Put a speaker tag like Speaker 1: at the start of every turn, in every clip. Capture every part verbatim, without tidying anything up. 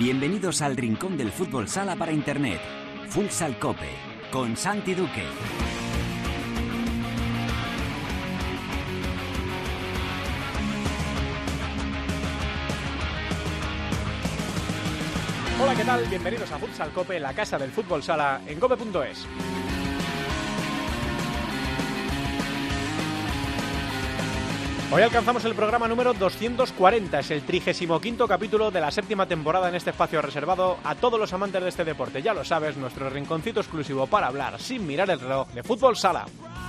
Speaker 1: Bienvenidos al rincón del fútbol sala para internet. Futsal Cope, con Santi Duque.
Speaker 2: Hola, ¿qué tal? Bienvenidos a Futsal Cope, la casa del fútbol sala en cope punto es. Hoy alcanzamos el programa número doscientos cuarenta, es el trigésimo quinto capítulo de la séptima temporada en este espacio reservado a todos los amantes de este deporte. Ya lo sabes, nuestro rinconcito exclusivo para hablar sin mirar el reloj de fútbol sala.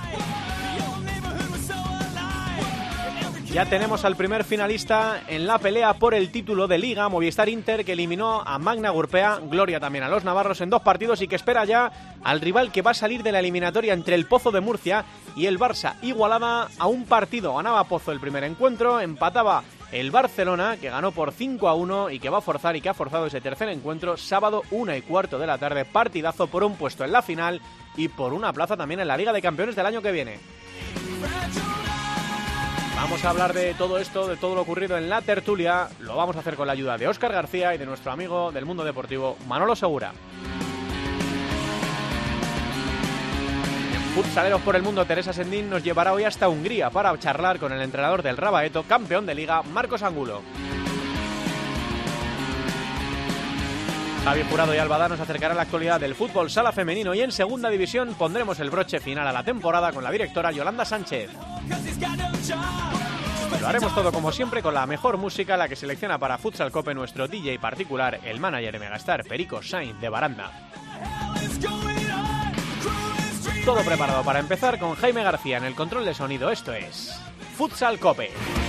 Speaker 2: Ya tenemos al primer finalista en la pelea por el título de Liga, Movistar Inter, que eliminó a Magna Gurpea, gloria también a los navarros en dos partidos y que espera ya al rival que va a salir de la eliminatoria entre el Pozo de Murcia y el Barça. Igualada a un partido, ganaba Pozo el primer encuentro, empataba el Barcelona, que ganó por cinco a uno y que va a forzar y que ha forzado ese tercer encuentro, sábado una y cuarto de la tarde, partidazo por un puesto en la final y por una plaza también en la Liga de Campeones del año que viene. Vamos a hablar de todo esto, de todo lo ocurrido en la tertulia. Lo vamos a hacer con la ayuda de Óscar García y de nuestro amigo del mundo deportivo, Manolo Segura. En Futsaleros por el Mundo, Teresa Sendín nos llevará hoy hasta Hungría para charlar con el entrenador del Rabaeto, campeón de Liga, Marcos Angulo. Javi Jurado y Albadá nos acercarán a la actualidad del fútbol sala femenino y en segunda división pondremos el broche final a la temporada con la directora Yolanda Sánchez. Lo haremos todo como siempre con la mejor música, la que selecciona para Futsal Cope nuestro D J particular, el manager de Megastar, Perico Sainz de Baranda. Todo preparado para empezar con Jaime García en el control de sonido. Esto es Futsal Cope.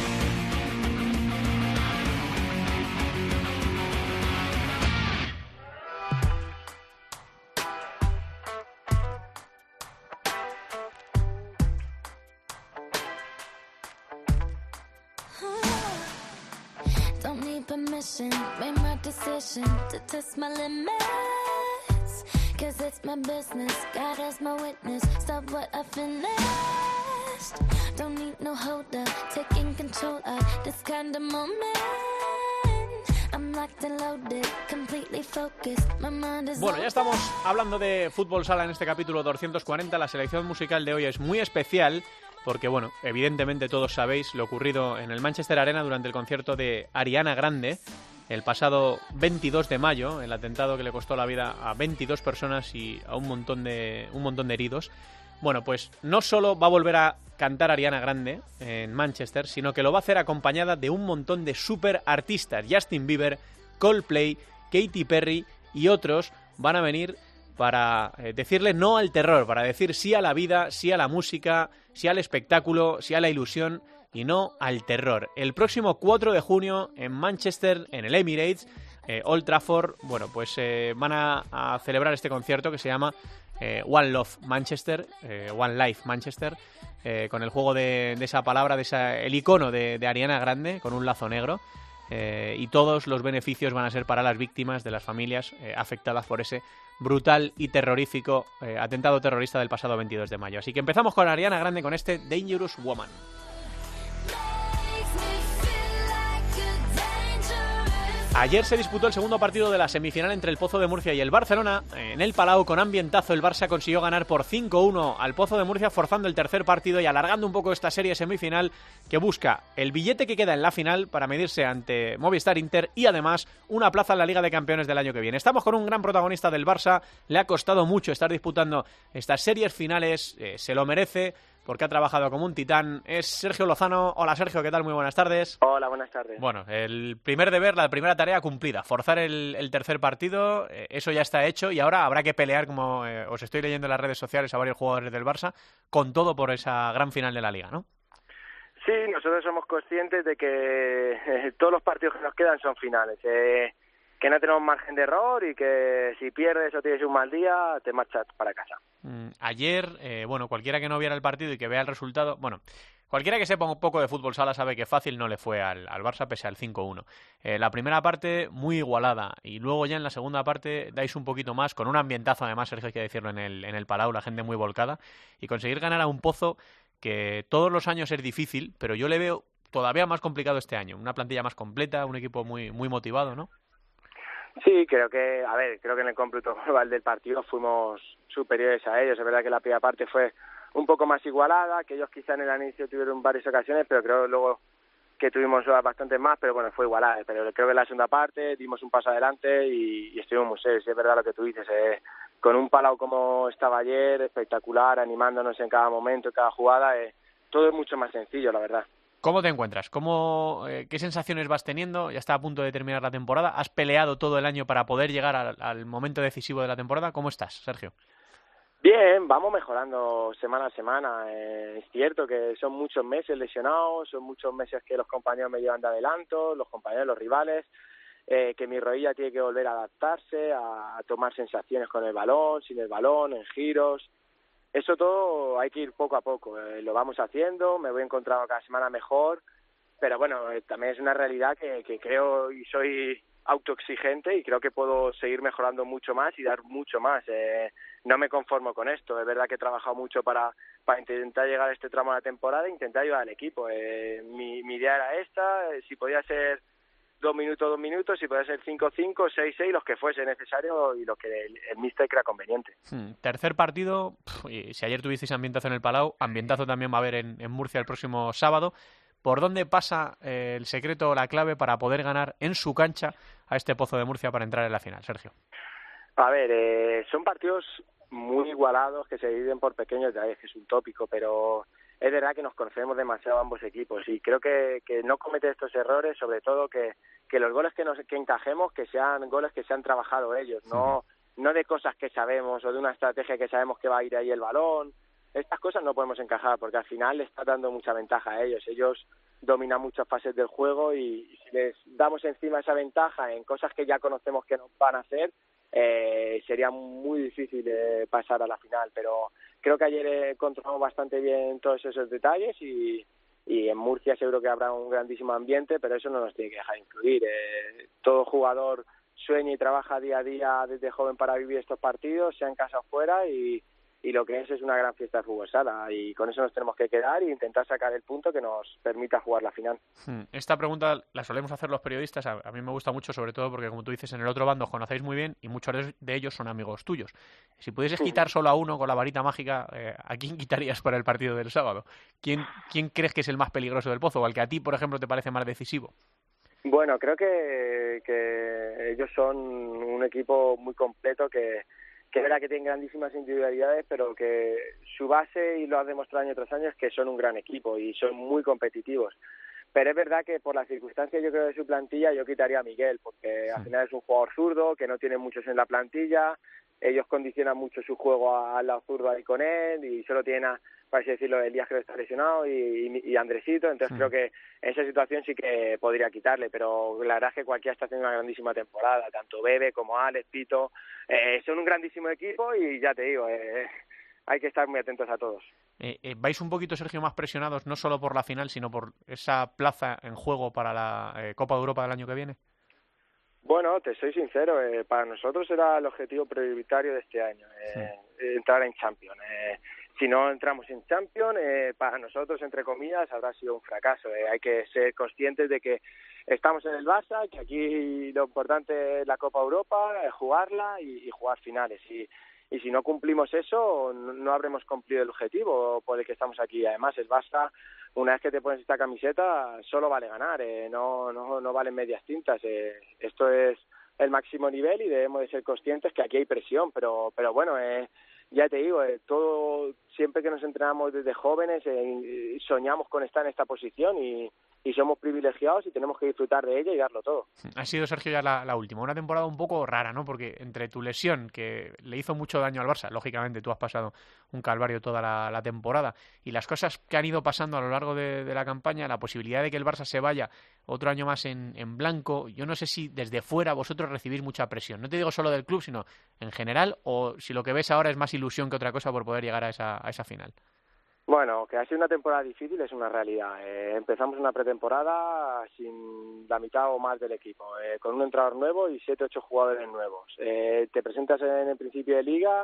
Speaker 3: Made my decision to test my limits, cause it's my business, God as my witness, stop what I finished, don't need no holder, taking control of this kind of moment, I'm locked and loaded, completely focused, my mind is...
Speaker 2: Bueno, ya estamos hablando de fútbol sala en este capítulo doscientos cuarenta, la selección musical de hoy es muy especial, porque, bueno, evidentemente todos sabéis lo ocurrido en el Manchester Arena durante el concierto de Ariana Grande el pasado veintidós de mayo, el atentado que le costó la vida a veintidós personas y a un montón de un montón de heridos. Bueno, pues no solo va a volver a cantar Ariana Grande en Manchester, sino que lo va a hacer acompañada de un montón de super artistas. Justin Bieber, Coldplay, Katy Perry y otros van a venir para eh, decirle no al terror, para decir sí a la vida, sí a la música, sí al espectáculo, sí a la ilusión y no al terror. El próximo cuatro de junio en Manchester, en el Emirates, eh, Old Trafford, bueno, pues eh, van a, a celebrar este concierto que se llama eh, One Love Manchester, eh, One Life Manchester, eh, con el juego de, de esa palabra, de esa, el icono de, de Ariana Grande, con un lazo negro. Eh, y todos los beneficios van a ser para las víctimas de las familias eh, afectadas por ese brutal y terrorífico eh, atentado terrorista del pasado veintidós de mayo. Así que empezamos con Ariana Grande con este Dangerous Woman. Ayer se disputó el segundo partido de la semifinal entre el Pozo de Murcia y el Barcelona. En el Palau, con ambientazo, el Barça consiguió ganar por cinco uno al Pozo de Murcia, forzando el tercer partido y alargando un poco esta serie semifinal que busca el billete que queda en la final para medirse ante Movistar Inter y además una plaza en la Liga de Campeones del año que viene. Estamos con un gran protagonista del Barça, le ha costado mucho estar disputando estas series finales, eh, se lo merece, porque ha trabajado como un titán. Es Sergio Lozano. Hola Sergio, ¿qué tal? Muy buenas tardes.
Speaker 4: Hola, buenas tardes.
Speaker 2: Bueno, el primer deber, la primera tarea cumplida, forzar el, el tercer partido, eh, eso ya está hecho y ahora habrá que pelear, como eh, os estoy leyendo en las redes sociales a varios jugadores del Barça, con todo por esa gran final de la Liga, ¿no?
Speaker 4: Sí, nosotros somos conscientes de que eh, todos los partidos que nos quedan son finales, eh, que no tenemos margen de error y que si pierdes o tienes un mal día, te marchas para casa.
Speaker 2: Mm, ayer, eh, bueno, cualquiera que no viera el partido y que vea el resultado, bueno, cualquiera que sepa un poco de fútbol sala sabe que fácil no le fue al, al Barça pese al cinco uno. Eh, la primera parte muy igualada y luego ya en la segunda parte dais un poquito más, con un ambientazo además, Sergio, hay que decirlo, en el, en el Palau, la gente muy volcada, y conseguir ganar a un Pozo que todos los años es difícil, pero yo le veo todavía más complicado este año. Una plantilla más completa, un equipo muy, muy motivado, ¿no?
Speaker 4: Sí, creo que, a ver, creo que en el cómputo global del partido fuimos superiores a ellos. Es verdad que la primera parte fue un poco más igualada, que ellos quizá en el inicio tuvieron varias ocasiones, pero creo luego que tuvimos bastante más, pero bueno, fue igualada. Pero creo que en la segunda parte dimos un paso adelante y, y estuvimos muy serios. Es verdad lo que tú dices, eh, con un Palau como estaba ayer, espectacular, animándonos en cada momento, en cada jugada, eh, todo es mucho más sencillo, la verdad.
Speaker 2: ¿Cómo te encuentras? ¿Cómo, eh, ¿Qué sensaciones vas teniendo? Ya está a punto de terminar la temporada. ¿Has peleado todo el año para poder llegar al, al momento decisivo de la temporada? ¿Cómo estás, Sergio?
Speaker 4: Bien, vamos mejorando semana a semana. Eh, es cierto que son muchos meses lesionados, son muchos meses que los compañeros me llevan de adelanto, los compañeros, los rivales, eh, que mi rodilla tiene que volver a adaptarse, a, a tomar sensaciones con el balón, sin el balón, en giros. Eso todo hay que ir poco a poco, eh, lo vamos haciendo, me voy encontrando cada semana mejor, pero bueno, eh, también es una realidad que, que creo y soy autoexigente y creo que puedo seguir mejorando mucho más y dar mucho más. Eh, no me conformo con esto, es verdad que he trabajado mucho para, para intentar llegar a este tramo de la temporada e intentar ayudar al equipo. Eh, mi, mi idea era esta, eh, si podía ser dos minutos, dos minutos, si podía ser cinco, cinco, seis, seis, los que fuese necesario y lo que el, el míster crea conveniente.
Speaker 2: Hmm. Tercer partido, pf, y si ayer tuvisteis ambientazo en el Palau, ambientazo también va a haber en, en Murcia el próximo sábado. ¿Por dónde pasa eh, el secreto o la clave para poder ganar en su cancha a este Pozo de Murcia para entrar en la final, Sergio?
Speaker 4: A ver, eh, son partidos muy igualados que se dividen por pequeños detalles, que es un tópico, pero es verdad que nos conocemos demasiado ambos equipos y creo que, que no cometer estos errores, sobre todo que, que los goles que nos que encajemos que sean goles que se han trabajado ellos, no no de cosas que sabemos o de una estrategia que sabemos que va a ir ahí el balón. Estas cosas no podemos encajar porque al final les está dando mucha ventaja a ellos. Ellos dominan muchas fases del juego y si les damos encima esa ventaja en cosas que ya conocemos que nos van a hacer, eh, sería muy difícil eh, pasar a la final. Pero creo que ayer eh, controlamos bastante bien todos esos detalles y, y en Murcia seguro que habrá un grandísimo ambiente, pero eso no nos tiene que dejar influir. Eh, todo jugador sueña y trabaja día a día desde joven para vivir estos partidos, sea en casa o fuera, y y lo que es es una gran fiesta de fútbol sala y con eso nos tenemos que quedar e intentar sacar el punto que nos permita jugar la final.
Speaker 2: Esta pregunta la solemos hacer los periodistas, a mí me gusta mucho sobre todo porque como tú dices en el otro bando os conocéis muy bien y muchos de ellos son amigos tuyos. Si pudieses quitar solo a uno con la varita mágica, eh, ¿a quién quitarías para el partido del sábado? ¿Quién, quién crees que es el más peligroso del Pozo o al que a ti, por ejemplo, te parece más decisivo?
Speaker 4: Bueno, creo que, que ellos son un equipo muy completo que que es verdad que tienen grandísimas individualidades, pero que su base, y lo han demostrado año tras año, es que son un gran equipo y son muy competitivos. Pero es verdad que por las circunstancias, yo creo, de su plantilla, yo quitaría a Miguel, porque sí. Al final es un jugador zurdo, que no tiene muchos en la plantilla, ellos condicionan mucho su juego al lado zurdo ahí con él, y solo tienen a, para así decirlo, Elías, que está lesionado, y, y, y Andresito, entonces sí. Creo que en esa situación sí que podría quitarle, pero la verdad es que cualquiera está haciendo una grandísima temporada, tanto Bebe como Alex, Pito, eh, son un grandísimo equipo y ya te digo, eh, hay que estar muy atentos a todos.
Speaker 2: Eh, eh, ¿Vais un poquito, Sergio, más presionados no solo por la final, sino por esa plaza en juego para la eh, Copa de Europa del año que viene?
Speaker 4: Bueno, te soy sincero, eh, para nosotros era el objetivo prioritario de este año, eh, sí. entrar en Champions. Eh, si no entramos en Champions, eh, para nosotros, entre comillas, habrá sido un fracaso. Eh, hay que ser conscientes de que estamos en el Barça, que aquí lo importante es la Copa Europa, eh, jugarla y, y jugar finales. Y, y si no cumplimos eso, no, no habremos cumplido el objetivo por el que estamos aquí. Además, el Barça, una vez que te pones esta camiseta, solo vale ganar, eh, no, no, no valen medias tintas. Eh, esto es el máximo nivel y debemos de ser conscientes que aquí hay presión, pero, pero bueno, eh, ya te digo, eh, todo siempre que nos entrenamos desde jóvenes eh, soñamos con estar en esta posición y, y somos privilegiados y tenemos que disfrutar de ella y darlo todo.
Speaker 2: Ha sido, Sergio, ya la, la última. Una temporada un poco rara, ¿no? Porque entre tu lesión, que le hizo mucho daño al Barça, lógicamente tú has pasado un calvario toda la, la temporada, y las cosas que han ido pasando a lo largo de, de la campaña, la posibilidad de que el Barça se vaya otro año más en, en blanco, yo no sé si desde fuera vosotros recibís mucha presión. No te digo solo del club, sino en general, o si lo que ves ahora es más ilusión que otra cosa por poder llegar a esa, a esa final.
Speaker 4: Bueno, que ha sido una temporada difícil es una realidad. Eh, empezamos una pretemporada sin la mitad o más del equipo, eh, con un entrenador nuevo y siete, ocho jugadores nuevos. Eh, te presentas en el principio de liga,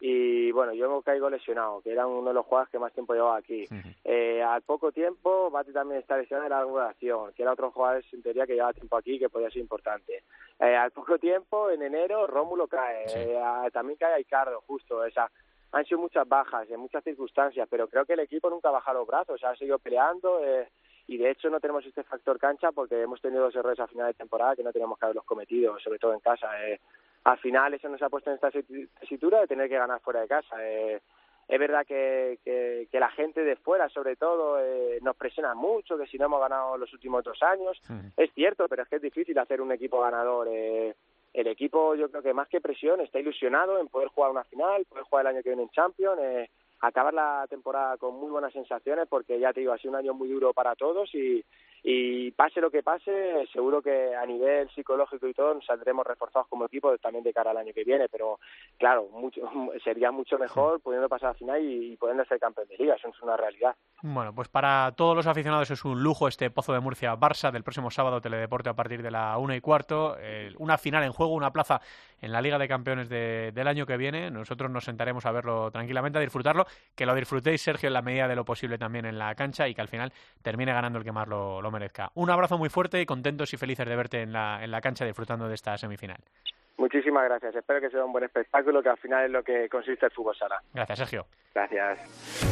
Speaker 4: y bueno, yo caigo lesionado, que era uno de los jugadores que más tiempo llevaba aquí. Uh-huh. Eh, al poco tiempo, Bati también está lesionado de larga duración, que era otro jugador en teoría que llevaba tiempo aquí, que podía ser importante. Eh, al poco tiempo, en enero, Rómulo cae, sí. eh, también cae Aicardo, justo, o sea, han sido muchas bajas en muchas circunstancias, pero creo que el equipo nunca ha bajado los brazos, ha seguido peleando, eh, y de hecho no tenemos este factor cancha porque hemos tenido dos errores a final de temporada que no teníamos que haberlos cometido, sobre todo en casa. Eh, al final eso nos ha puesto en esta tesitura de tener que ganar fuera de casa. Eh, es verdad que, que, que la gente de fuera, sobre todo, eh, nos presiona mucho, que si no hemos ganado los últimos dos años, sí. Es cierto, pero es que es difícil hacer un equipo ganador. Eh, el equipo, yo creo que más que presión, está ilusionado en poder jugar una final, poder jugar el año que viene en Champions, eh, acabar la temporada con muy buenas sensaciones, porque ya te digo, ha sido un año muy duro para todos y, y pase lo que pase, seguro que a nivel psicológico y todo nos saldremos reforzados como equipo también de cara al año que viene, pero claro, mucho, sería mucho mejor sí. pudiendo pasar a la final y, y pudiendo ser campeón de liga, eso es una realidad.
Speaker 2: Bueno, pues para todos los aficionados es un lujo este Pozo de Murcia-Barça del próximo sábado, Teledeporte a partir de la una y cuarto, eh, una final en juego, una plaza en la Liga de Campeones de, del año que viene. Nosotros nos sentaremos a verlo tranquilamente, a disfrutarlo, que lo disfrutéis, Sergio, en la medida de lo posible también en la cancha y que al final termine ganando el que más lo, lo merezca. Un abrazo muy fuerte y contentos y felices de verte en la, en la cancha disfrutando de esta semifinal.
Speaker 4: Muchísimas gracias, espero que sea un buen espectáculo, que al final es lo que consiste el fútbol sala.
Speaker 2: Gracias, Sergio.
Speaker 4: Gracias.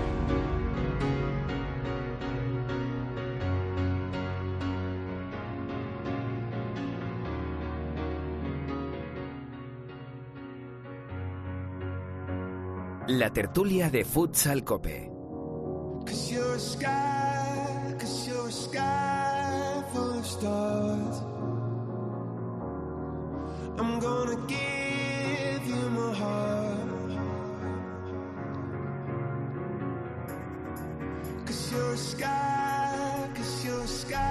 Speaker 1: La tertulia de Futsal Cope. I'm gonna give you my heart, 'cause you're a sky, 'cause you're a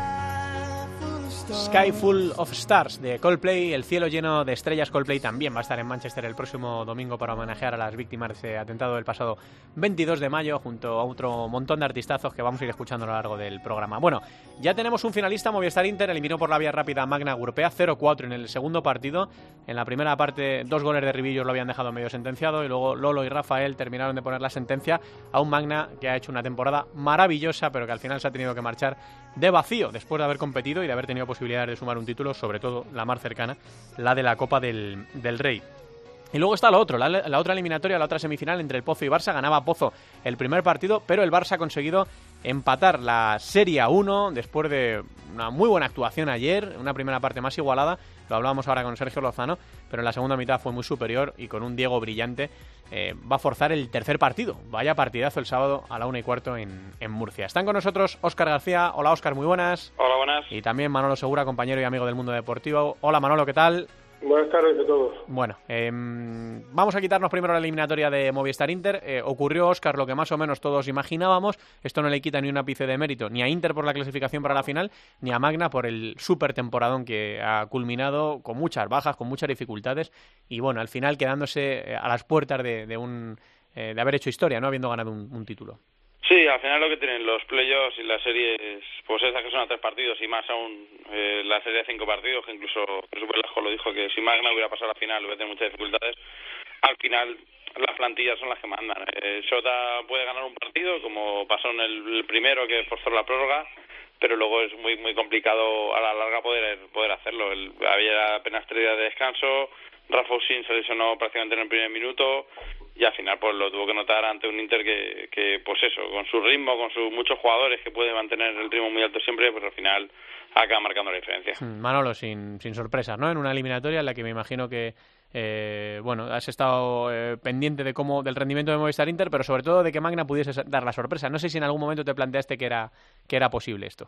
Speaker 1: sky full of stars.
Speaker 2: Sky Full of Stars de Coldplay, el cielo lleno de estrellas. Coldplay también va a estar en Manchester el próximo domingo para homenajear a las víctimas de ese atentado del pasado veintidós de mayo, junto a otro montón de artistazos que vamos a ir escuchando a lo largo del programa. Bueno, ya tenemos un finalista. Movistar Inter eliminó por la vía rápida a Magna Grupea cero cuatro en el segundo partido. En la primera parte, dos goles de Ribillos lo habían dejado medio sentenciado y luego Lolo y Rafael terminaron de poner la sentencia a un Magna que ha hecho una temporada maravillosa, pero que al final se ha tenido que marchar de vacío después de haber competido y de haber tenido posibilidades de sumar un título, sobre todo la más cercana, la de la Copa del, del Rey. Y luego está lo otro, la, la otra eliminatoria, la otra semifinal entre el Pozo y Barça. Ganaba Pozo el primer partido, pero el Barça ha conseguido empatar la Serie A uno después de una muy buena actuación ayer, una primera parte más igualada, lo hablábamos ahora con Sergio Lozano, pero en la segunda mitad fue muy superior y con un Diego brillante eh, va a forzar el tercer partido. Vaya partidazo el sábado a la una y cuarto en, en Murcia. Están con nosotros Óscar García. Hola Óscar, muy buenas.
Speaker 5: Hola, buenas.
Speaker 2: Y también Manolo Segura, compañero y amigo del mundo deportivo. Hola Manolo, ¿qué tal?
Speaker 6: Buenas tardes a todos.
Speaker 2: Bueno, eh, vamos a quitarnos primero la eliminatoria de Movistar Inter. Eh, ocurrió, Óscar, lo que más o menos todos imaginábamos. Esto no le quita ni un ápice de mérito ni a Inter por la clasificación para la final, ni a Magna por el súper temporadón que ha culminado con muchas bajas, con muchas dificultades y bueno, al final quedándose a las puertas de, de, un, eh, de haber hecho historia, no habiendo ganado un, un título.
Speaker 5: Sí, al final lo que tienen los playoffs y las series, pues esas que son a tres partidos y más aún eh, la serie de cinco partidos, que incluso Jesús Velasco lo dijo, que si Magna hubiera pasado a la final hubiera tenido muchas dificultades. Al final las plantillas son las que mandan. Eh, Sota puede ganar un partido, como pasó en el, el primero que forzó la prórroga, pero luego es muy muy complicado a la larga poder poder hacerlo. El, había apenas tres días de descanso, Rafa Usín se lesionó prácticamente en el primer minuto y al final pues lo tuvo que notar ante un Inter que, que pues eso, con su ritmo, con sus muchos jugadores que pueden mantener el ritmo muy alto siempre, pues al final acaba marcando la diferencia.
Speaker 2: Manolo, sin, sin sorpresas, ¿no? En una eliminatoria en la que me imagino que eh, bueno, has estado eh, pendiente de cómo del rendimiento de Movistar Inter, pero sobre todo de que Magna pudiese dar la sorpresa. No sé si en algún momento te planteaste que era que era posible esto.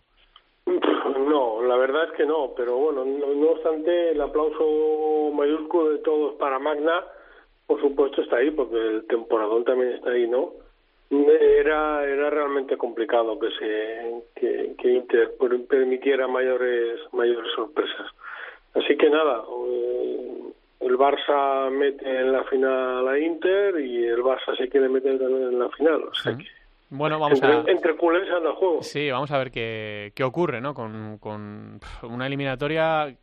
Speaker 6: No, la verdad es que no, pero bueno, no, no obstante, el aplauso mayúsculo de todos para Magna, por supuesto está ahí, porque el temporadón también está ahí, ¿no? Era era realmente complicado que se que, que Inter permitiera mayores mayores sorpresas. Así que nada, el Barça mete en la final a Inter y el Barça se quiere meter también en la final, o sea que
Speaker 2: bueno, vamos
Speaker 6: entre,
Speaker 2: a...
Speaker 6: entre culés anda el juego.
Speaker 2: Sí, vamos a ver qué, qué ocurre, ¿no? Con, con una eliminatoria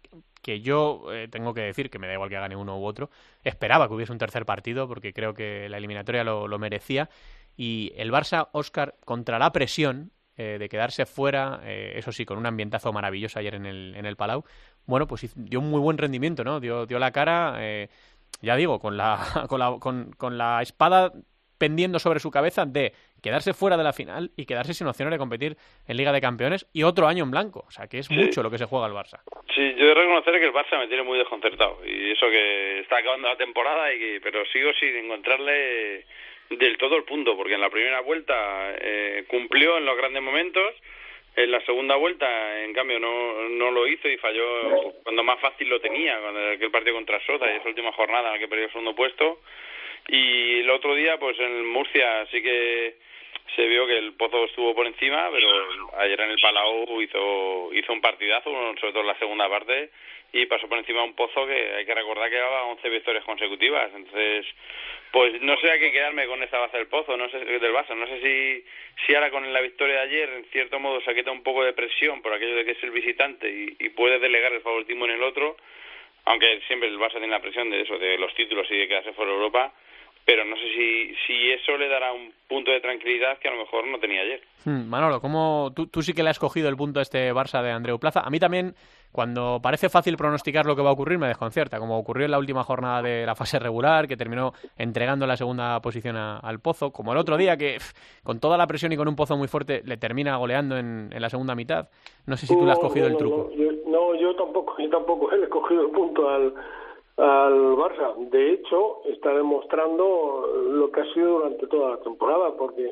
Speaker 2: que yo eh, tengo que decir que me da igual que gane uno u otro. Esperaba que hubiese un tercer partido porque creo que la eliminatoria lo, lo merecía. Y el Barça, Óscar, contra la presión eh, de quedarse fuera, eh, eso sí, con un ambientazo maravilloso ayer en el, en el Palau, bueno, pues dio un muy buen rendimiento, ¿no? Dio, dio la cara, eh, ya digo, con la, con la, con, con la espada pendiendo sobre su cabeza de quedarse fuera de la final y quedarse sin opciones de competir en Liga de Campeones y otro año en blanco. O sea, que es sí. mucho lo que se juega el Barça.
Speaker 5: Sí, yo he de reconocer que el Barça me tiene muy desconcertado. Y eso que está acabando la temporada, y que, pero sigo sin encontrarle del todo el punto, porque en la primera vuelta eh, cumplió en los grandes momentos. En la segunda vuelta, en cambio, no no lo hizo y falló cuando más fácil lo tenía, cuando aquel partido contra Sota y esa última jornada en la que perdió el segundo puesto. Y el otro día, pues en Murcia sí que se vio que el Pozo estuvo por encima, pero ayer en el Palau hizo hizo un partidazo, sobre todo en la segunda parte, y pasó por encima a un Pozo que hay que recordar que llevaba once victorias consecutivas. Entonces, pues no sé a qué quedarme con esta base del Pozo, no sé del Barça, no sé si si ahora con la victoria de ayer en cierto modo se quita un poco de presión por aquello de que es el visitante y, y puede delegar el favoritismo en el otro, aunque siempre el Barça tiene la presión de eso, de los títulos y de quedarse fuera de Europa. Pero no sé si, si eso le dará un punto de tranquilidad que a lo mejor no tenía ayer.
Speaker 2: Hmm, Manolo, ¿cómo tú, tú sí que le has cogido el punto a este Barça de Andreu Plaza? A mí también, cuando parece fácil pronosticar lo que va a ocurrir, me desconcierta, como ocurrió en la última jornada de la fase regular, que terminó entregando la segunda posición a, al Pozo, como el otro día, que pff, con toda la presión y con un Pozo muy fuerte, le termina goleando en, en la segunda mitad. No sé si tú no, le has cogido
Speaker 6: no,
Speaker 2: el truco.
Speaker 6: No, yo, no, yo tampoco, yo tampoco le he cogido el punto al... al Barça. De hecho, está demostrando lo que ha sido durante toda la temporada, porque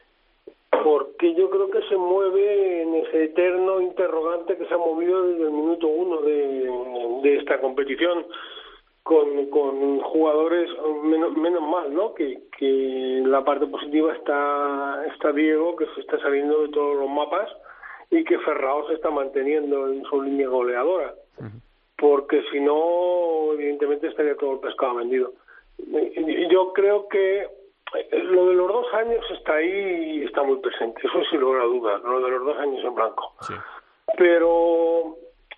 Speaker 6: porque yo creo que se mueve en ese eterno interrogante que se ha movido desde el minuto uno de, de esta competición, con, con jugadores menos, menos mal, ¿no? Que, que en la parte positiva está está Diego, que se está saliendo de todos los mapas, y que Ferrao se está manteniendo en su línea goleadora. Uh-huh. Porque si no, evidentemente estaría todo el pescado vendido. Yo creo que lo de los dos años está ahí y está muy presente, eso sin lugar a dudas, lo de los dos años en blanco. Sí. Pero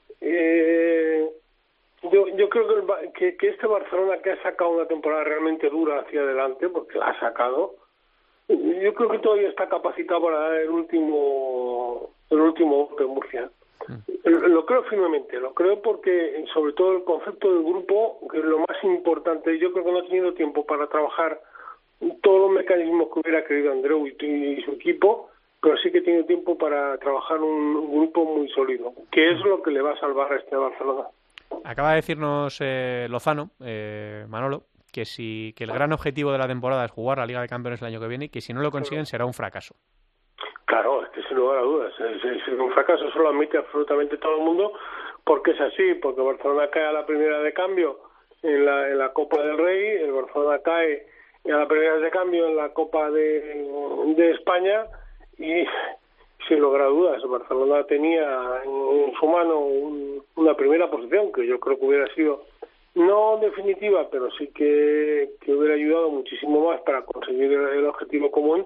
Speaker 6: eh, yo yo creo que, el, que, que este Barcelona, que ha sacado una temporada realmente dura hacia adelante, porque la ha sacado, yo creo que todavía está capacitado para dar el último, el último golpe en Murcia. Lo creo firmemente, lo creo porque sobre todo el concepto del grupo, que es lo más importante. Yo creo que no ha tenido tiempo para trabajar todos los mecanismos que hubiera querido Andreu y, y su equipo, pero sí que tiene tiempo para trabajar un, un grupo muy sólido, que es lo que le va a salvar a este Barcelona.
Speaker 2: Acaba de decirnos eh, Lozano, eh, Manolo, que si que el gran objetivo de la temporada es jugar la Liga de Campeones el año que viene y que si no lo consiguen será un fracaso.
Speaker 6: Claro, es que sin lugar a dudas, es, es, es un fracaso, eso lo admite absolutamente todo el mundo, porque es así, porque Barcelona cae a la primera de cambio en la, en la Copa del Rey, el Barcelona cae a la primera de cambio en la Copa de, de España, y sin lugar a dudas, Barcelona tenía en su mano un, una primera posición que yo creo que hubiera sido no definitiva, pero sí que, que hubiera ayudado muchísimo más para conseguir el, el objetivo común,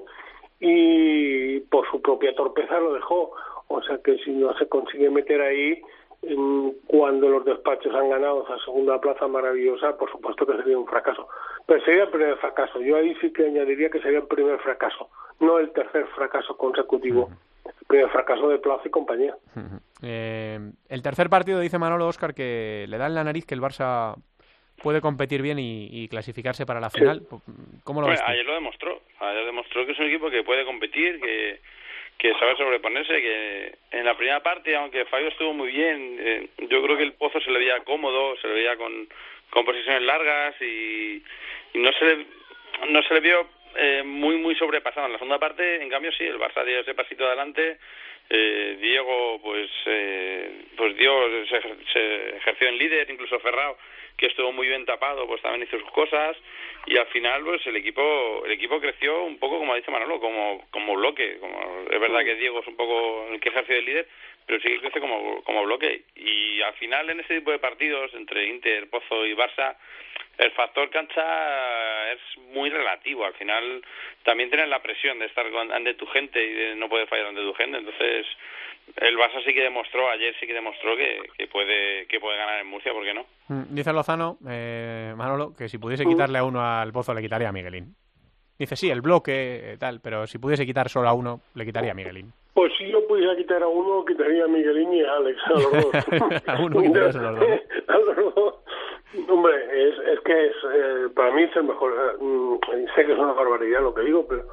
Speaker 6: y por su propia torpeza lo dejó. O sea que si no se consigue meter ahí, en, cuando los despachos han ganado esa segunda plaza maravillosa, por supuesto que sería un fracaso. Pero sería el primer fracaso. Yo ahí sí que añadiría que sería el primer fracaso, no el tercer fracaso consecutivo. Uh-huh. El primer fracaso de Plaza y compañía.
Speaker 2: Uh-huh. Eh, el tercer partido, dice Manolo, Óscar, que le da en la nariz que el Barça puede competir bien y, y clasificarse para la final. Sí. ¿Cómo lo ves tú?
Speaker 5: Ayer lo demostró. Ayer demostró que es un equipo que puede competir, que, que sabe sobreponerse, que en la primera parte, aunque Fabio estuvo muy bien, eh, yo creo que el Pozo se le veía cómodo, se le veía con, con posiciones largas y, y no se le, no se le vio eh, muy muy sobrepasado. En la segunda parte, en cambio, sí, el Barça dio ese pasito adelante. Eh, Diego pues eh, pues dio se, se ejerció en líder, incluso Ferrao, que estuvo muy bien tapado, pues también hizo sus cosas, y al final pues el equipo el equipo creció un poco, como ha dicho Manolo, como como bloque. Como es verdad que Diego es un poco el que ejerció de líder, pero sí que crece como, como bloque. Y al final, en este tipo de partidos, entre Inter, Pozo y Barça, el factor cancha es muy relativo. Al final también tienes la presión de estar ante tu gente y de no poder fallar ante tu gente. Entonces el Barça sí que demostró, ayer sí que demostró que, que puede que puede ganar en Murcia, ¿por qué no?
Speaker 2: Dice Lozano, eh, Manolo, que si pudiese quitarle a uno al Pozo le quitaría a Miguelín. Dice, sí, el bloque, tal, pero si pudiese quitar solo a uno, le quitaría a Miguelín.
Speaker 6: Pues si yo pudiera quitar a uno, quitaría a Miguelín y a Alex, a los dos.
Speaker 2: A uno quitarías a los dos.
Speaker 6: A los dos. Hombre, es, es que es, eh, para mí es el mejor. Eh, sé que es una barbaridad lo que digo, pero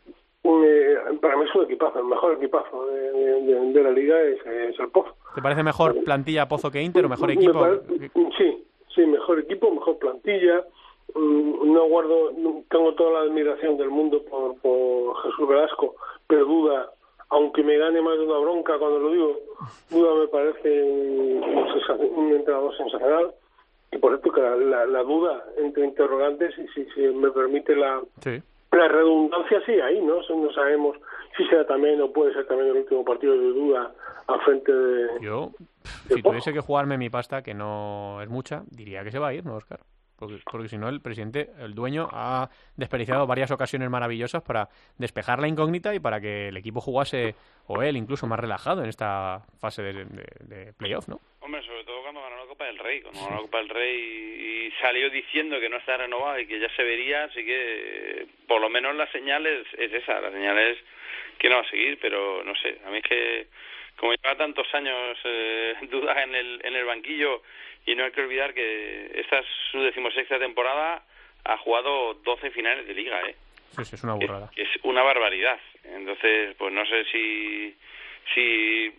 Speaker 6: eh, para mí es un equipazo, el mejor equipazo de, de, de la liga es, es el Pozo.
Speaker 2: ¿Te parece mejor plantilla Pozo que Inter o mejor equipo?
Speaker 6: Parece, sí, sí, mejor equipo, mejor plantilla. No guardo, tengo toda la admiración del mundo por, por Jesús Velasco, pero Duda, aunque me gane más de una bronca cuando lo digo, Duda me parece un, un entrenador sensacional. Y por esto que la, la, la duda entre interrogantes, y si, si me permite la,
Speaker 2: sí.
Speaker 6: la redundancia, sí, ahí, ¿no? No sabemos si será también o puede ser también el último partido de Duda al frente de...
Speaker 2: Yo,
Speaker 6: de
Speaker 2: si tuviese que jugarme mi pasta, que no es mucha, diría que se va a ir, ¿no, Óscar? Porque, porque si no, el presidente, el dueño, ha desperdiciado varias ocasiones maravillosas para despejar la incógnita y para que el equipo jugase, o él incluso, más relajado en esta fase de, de, de playoff, ¿no?
Speaker 5: Hombre, sobre todo cuando ganó la Copa del Rey, cuando ganó la Copa del Rey y, y salió diciendo que no está renovado y que ya se vería, así que por lo menos la señal es, es esa, la señal es que no va a seguir, pero no sé, a mí es que como lleva tantos años eh, dudas en el, en el banquillo, y no hay que olvidar que esta es su decimosexta temporada, ha jugado doce finales de liga, ¿eh?
Speaker 2: Sí, sí, es una burrada.
Speaker 5: Es, es una barbaridad. Entonces, pues no sé si si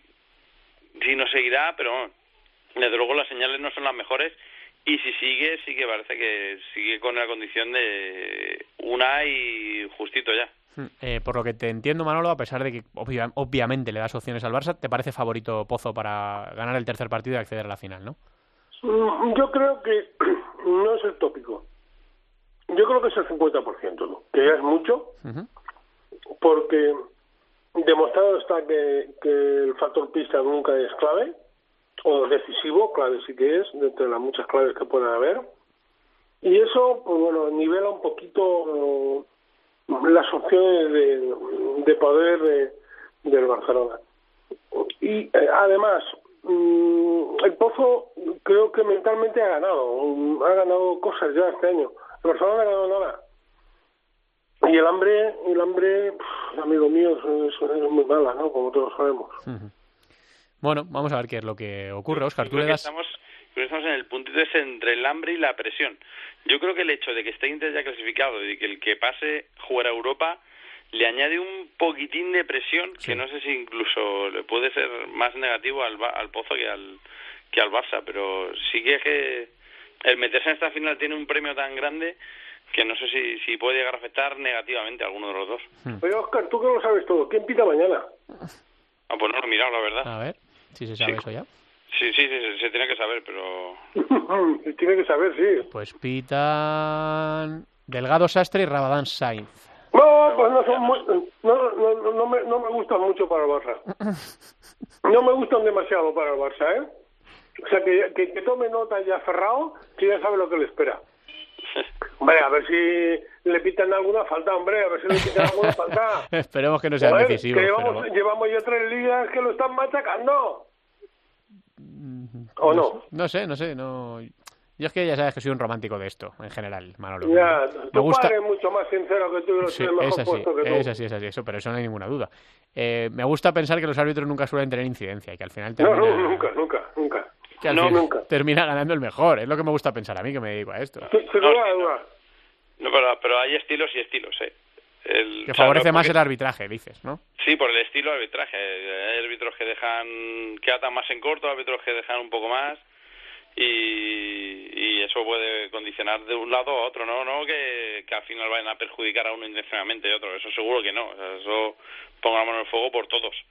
Speaker 5: si no seguirá, pero bueno, desde luego las señales no son las mejores, y si sigue, sí que parece que sigue con la condición de una y justito ya.
Speaker 2: Eh, por lo que te entiendo, Manolo, a pesar de que obvia, obviamente le das opciones al Barça, ¿te parece favorito Pozo para ganar el tercer partido y acceder a la final, no?
Speaker 6: Yo creo que no es el tópico. Yo creo que es el cincuenta por ciento, ¿no? Que ya es mucho, uh-huh. Porque demostrado está que, que el factor pista nunca es clave, o decisivo, clave sí que es, de entre las muchas claves que puedan haber. Y eso, pues bueno, nivela un poquito uh, las opciones de, de poder de, del Barcelona. Y eh, además, el Pozo creo que mentalmente ha ganado, ha ganado cosas ya este año. El Barcelona no ha ganado nada. Y el hambre, el hambre, pff, amigo mío, es, es muy mala, ¿no? Como todos sabemos.
Speaker 2: Uh-huh. Bueno, vamos a ver qué es lo que ocurre, Óscar. Tú le das...
Speaker 5: Estamos, estamos en el puntito ese entre el hambre y la presión. Yo creo que el hecho de que esté Inter ya clasificado y que el que pase jugar a Europa le añade un poquitín de presión, sí, que no sé si incluso le puede ser más negativo al, al Pozo que al que al Barça, pero sí que es que el meterse en esta final tiene un premio tan grande que no sé si, si puede llegar a afectar negativamente a alguno de los dos.
Speaker 6: Hmm. Oye, Óscar, tú que lo sabes todo, ¿quién pita mañana?
Speaker 5: Ah, pues no lo he mirado, la verdad.
Speaker 2: A ver, si se sabe
Speaker 5: sí.
Speaker 2: eso ya.
Speaker 5: Sí, sí, sí, se, se tiene que saber, pero...
Speaker 6: tiene que saber, sí.
Speaker 2: Pues pitan Delgado Sastre y Rabadán Sainz.
Speaker 6: No, pues no son muy, no, no, no, no, me, no me gustan mucho para el Barça. No me gustan demasiado para el Barça, ¿eh? O sea, que, que, que tome nota ya Ferrao, que ya sabe lo que le espera. Hombre, a ver si le pitan alguna falta, hombre, a ver si le pitan alguna falta.
Speaker 2: Esperemos que no sean
Speaker 6: Joder,
Speaker 2: decisivos.
Speaker 6: Que llevamos,
Speaker 2: pero...
Speaker 6: llevamos ya tres ligas que lo están machacando. ¿O
Speaker 2: no?
Speaker 6: no?
Speaker 2: No sé, no sé, no... Yo es que ya sabes que soy un romántico de esto, en general, Manolo.
Speaker 6: Ya,
Speaker 2: me
Speaker 6: tu
Speaker 2: gusta...
Speaker 6: padre es mucho más sincero que tú,
Speaker 2: sí,
Speaker 6: es mejor
Speaker 2: es así,
Speaker 6: puesto que tú.
Speaker 2: Es así, es así, eso, pero eso no hay ninguna duda. Eh, me gusta pensar que los árbitros nunca suelen tener incidencia y que al final termina...
Speaker 6: No, no, nunca, nunca, nunca.
Speaker 2: Que al
Speaker 6: no,
Speaker 2: final
Speaker 6: nunca.
Speaker 2: termina ganando el mejor, es lo que me gusta pensar a mí, que me dedico a esto.
Speaker 6: Sí, sin duda,
Speaker 5: no,
Speaker 6: duda.
Speaker 5: No, pero, pero hay estilos y estilos, ¿eh? El,
Speaker 2: que
Speaker 5: o sea,
Speaker 2: favorece
Speaker 5: no,
Speaker 2: más
Speaker 5: porque...
Speaker 2: el arbitraje, dices, ¿no?
Speaker 5: Sí, por el estilo de arbitraje. Hay árbitros que dejan, que atan más en corto, árbitros que dejan un poco más, y, y eso puede condicionar de un lado a otro, ¿no? No que, que al final vayan a perjudicar a uno intencionalmente y otro, eso seguro que no. O sea, eso pongamos en el fuego por todos.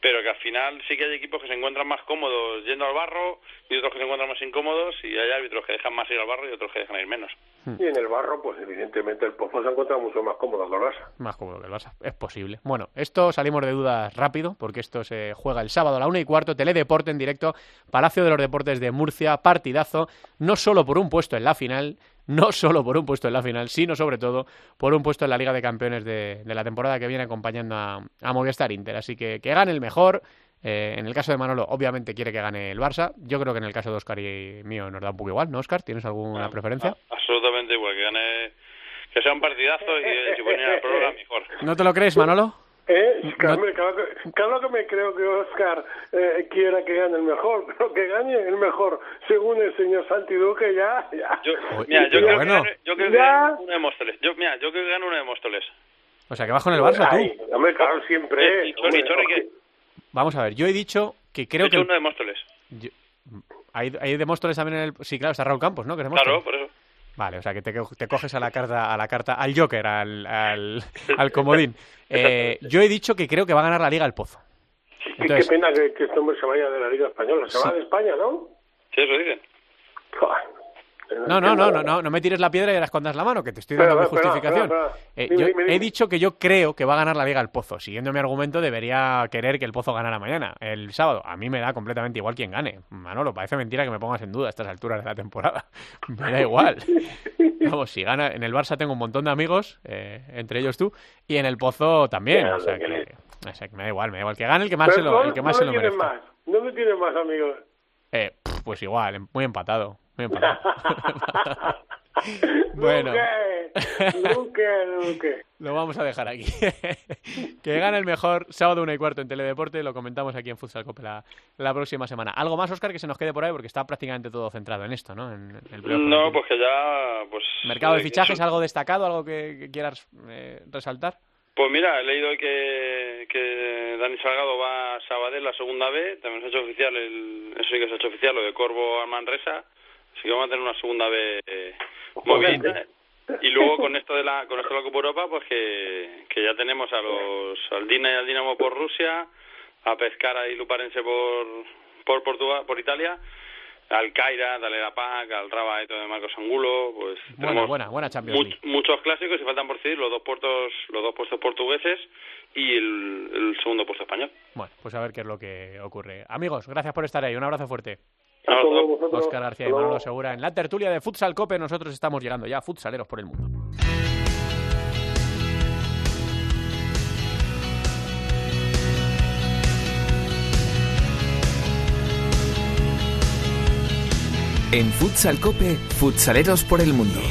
Speaker 5: pero que al final sí que hay equipos que se encuentran más cómodos yendo al barro y otros que se encuentran más incómodos, y hay árbitros que dejan más ir al barro y otros que dejan ir menos.
Speaker 6: Y en el barro, pues evidentemente el Pozo se encuentra mucho más cómodo que el Barça.
Speaker 2: Más cómodo que el Barça, es posible. Bueno, esto salimos de dudas rápido, porque esto se juega el sábado a la una y cuarto, Teledeporte en directo, Palacio de los Deportes de Murcia, partidazo, no solo por un puesto en la final, no solo por un puesto en la final, sino sobre todo por un puesto en la Liga de Campeones de, de la temporada que viene acompañando a, a Movistar Inter. Así que que gane el mejor. Eh, en el caso de Manolo, obviamente quiere que gane el Barça. Yo creo que en el caso de Óscar y mío nos da un poco igual, ¿no, Óscar? ¿Tienes alguna
Speaker 5: Ah,
Speaker 2: preferencia?
Speaker 5: ah, absolutamente igual, que gane, que sea un partidazo y eh, si pueden ir a la prórroga, mejor.
Speaker 2: ¿No te lo crees, Manolo?
Speaker 6: Eh, claro,
Speaker 2: No-
Speaker 6: claro que, claro que me creo que Óscar eh, quiera que gane el mejor, pero que gane el mejor, según el señor Santi Duque, ya, ya.
Speaker 5: Yo,
Speaker 2: Uy,
Speaker 5: mira, yo creo
Speaker 2: bueno.
Speaker 5: que gane, yo creo que
Speaker 6: Ya.
Speaker 5: gane uno de Móstoles. Yo, mira, yo creo que gane uno de Móstoles.
Speaker 2: O sea, que vas con el Barça
Speaker 6: Ay,
Speaker 2: tú.
Speaker 6: hombre, claro, siempre.
Speaker 5: Eh, y Chorri,
Speaker 6: hombre,
Speaker 5: Chorri, ¿qué?
Speaker 2: Vamos a ver, yo he dicho que creo
Speaker 5: Yo
Speaker 2: que...
Speaker 5: he
Speaker 2: el-
Speaker 5: dicho uno de Móstoles.
Speaker 2: yo- Hay, hay de Móstoles también en el... Sí, claro, está Raúl Campos, ¿no? Que es de
Speaker 5: Claro,
Speaker 2: Móstoles.
Speaker 5: por eso.
Speaker 2: Vale, o sea, que te, co- te coges a la carta, a la carta, al Joker, al, al, al comodín. Eh, yo he dicho que creo que va a ganar la Liga el Pozo.
Speaker 6: Qué-
Speaker 2: Entonces,
Speaker 6: Qué pena que, que este hombre se vaya de la Liga Española. Se
Speaker 2: Sí.
Speaker 6: va de España, ¿no?
Speaker 5: Sí, eso dicen.
Speaker 6: Joder.
Speaker 2: no, no, no, no, no, no me tires la piedra y las cuantas la mano, que te estoy dando
Speaker 6: Espera,
Speaker 2: mi
Speaker 6: espera,
Speaker 2: justificación.
Speaker 6: espera, espera.
Speaker 2: Eh,
Speaker 6: Dime,
Speaker 2: yo
Speaker 6: dime, dime.
Speaker 2: he dicho que yo creo que va a ganar la Liga el Pozo. Siguiendo mi argumento, debería querer que el Pozo ganara mañana, el sábado. A mí me da completamente igual quién gane. Manolo, parece mentira que me pongas en duda a estas alturas de la temporada. Me da igual. Vamos, si gana, en el Barça tengo un montón de amigos, eh, entre ellos tú, y en el Pozo también.
Speaker 6: Ya,
Speaker 2: O sea,
Speaker 6: lo que
Speaker 2: que, o sea, que me da igual, me da igual. Que gane el que más
Speaker 6: Pero
Speaker 2: se lo,
Speaker 6: ¿dónde-
Speaker 2: el que más se lo
Speaker 6: ¿dónde tienes
Speaker 2: merezca.
Speaker 6: más? ¿Dónde tienes más amigos?
Speaker 2: Eh, pf, pues igual, em- muy empatado. Muy empatado. Bueno.
Speaker 6: Luque, Luque, Luque.
Speaker 2: Lo vamos a dejar aquí. Que gane el mejor, sábado una y cuarto en Teledeporte. Lo comentamos aquí en Futsal Cope la, la próxima semana. ¿Algo más, Óscar, que se nos quede por ahí? Porque está prácticamente todo centrado en esto, ¿no? En, en el playoff
Speaker 5: No,
Speaker 2: olímpico.
Speaker 5: pues que ya... pues
Speaker 2: Mercado de
Speaker 5: eh,
Speaker 2: fichajes,
Speaker 5: eso-
Speaker 2: ¿algo destacado? ¿Algo que, que quieras eh, resaltar?
Speaker 5: Pues mira, he leído que, que Dani Salgado va a Sabadell la segunda B, también se ha hecho oficial, el, eso sí que se ha hecho oficial, lo de Corvo a Manresa, así que vamos a tener una segunda B eh, movidita. Y luego con esto de la con esto de la Copa Europa, pues que, que ya tenemos a los al Dina y al Dinamo por Rusia, a Pescara y Luparense por por Portugal, por Italia, al Caira, al Erapac, al Raba de Marcos Angulo, pues
Speaker 2: Buena,
Speaker 5: tenemos
Speaker 2: buena, buena Champions
Speaker 5: much-
Speaker 2: League.
Speaker 5: muchos clásicos y faltan por decidir los dos puertos los dos puestos portugueses y el, el segundo puesto español.
Speaker 2: Bueno, pues a ver qué es lo que ocurre. Amigos, gracias por estar ahí. Un abrazo fuerte.
Speaker 6: A todos vosotros.
Speaker 2: Óscar García y
Speaker 6: Hasta luego.
Speaker 2: Manolo Segura en la tertulia de Futsal Cope. Nosotros estamos llegando ya a futsaleros por el mundo.
Speaker 7: En Futsal Cope, futsaleros por el mundo.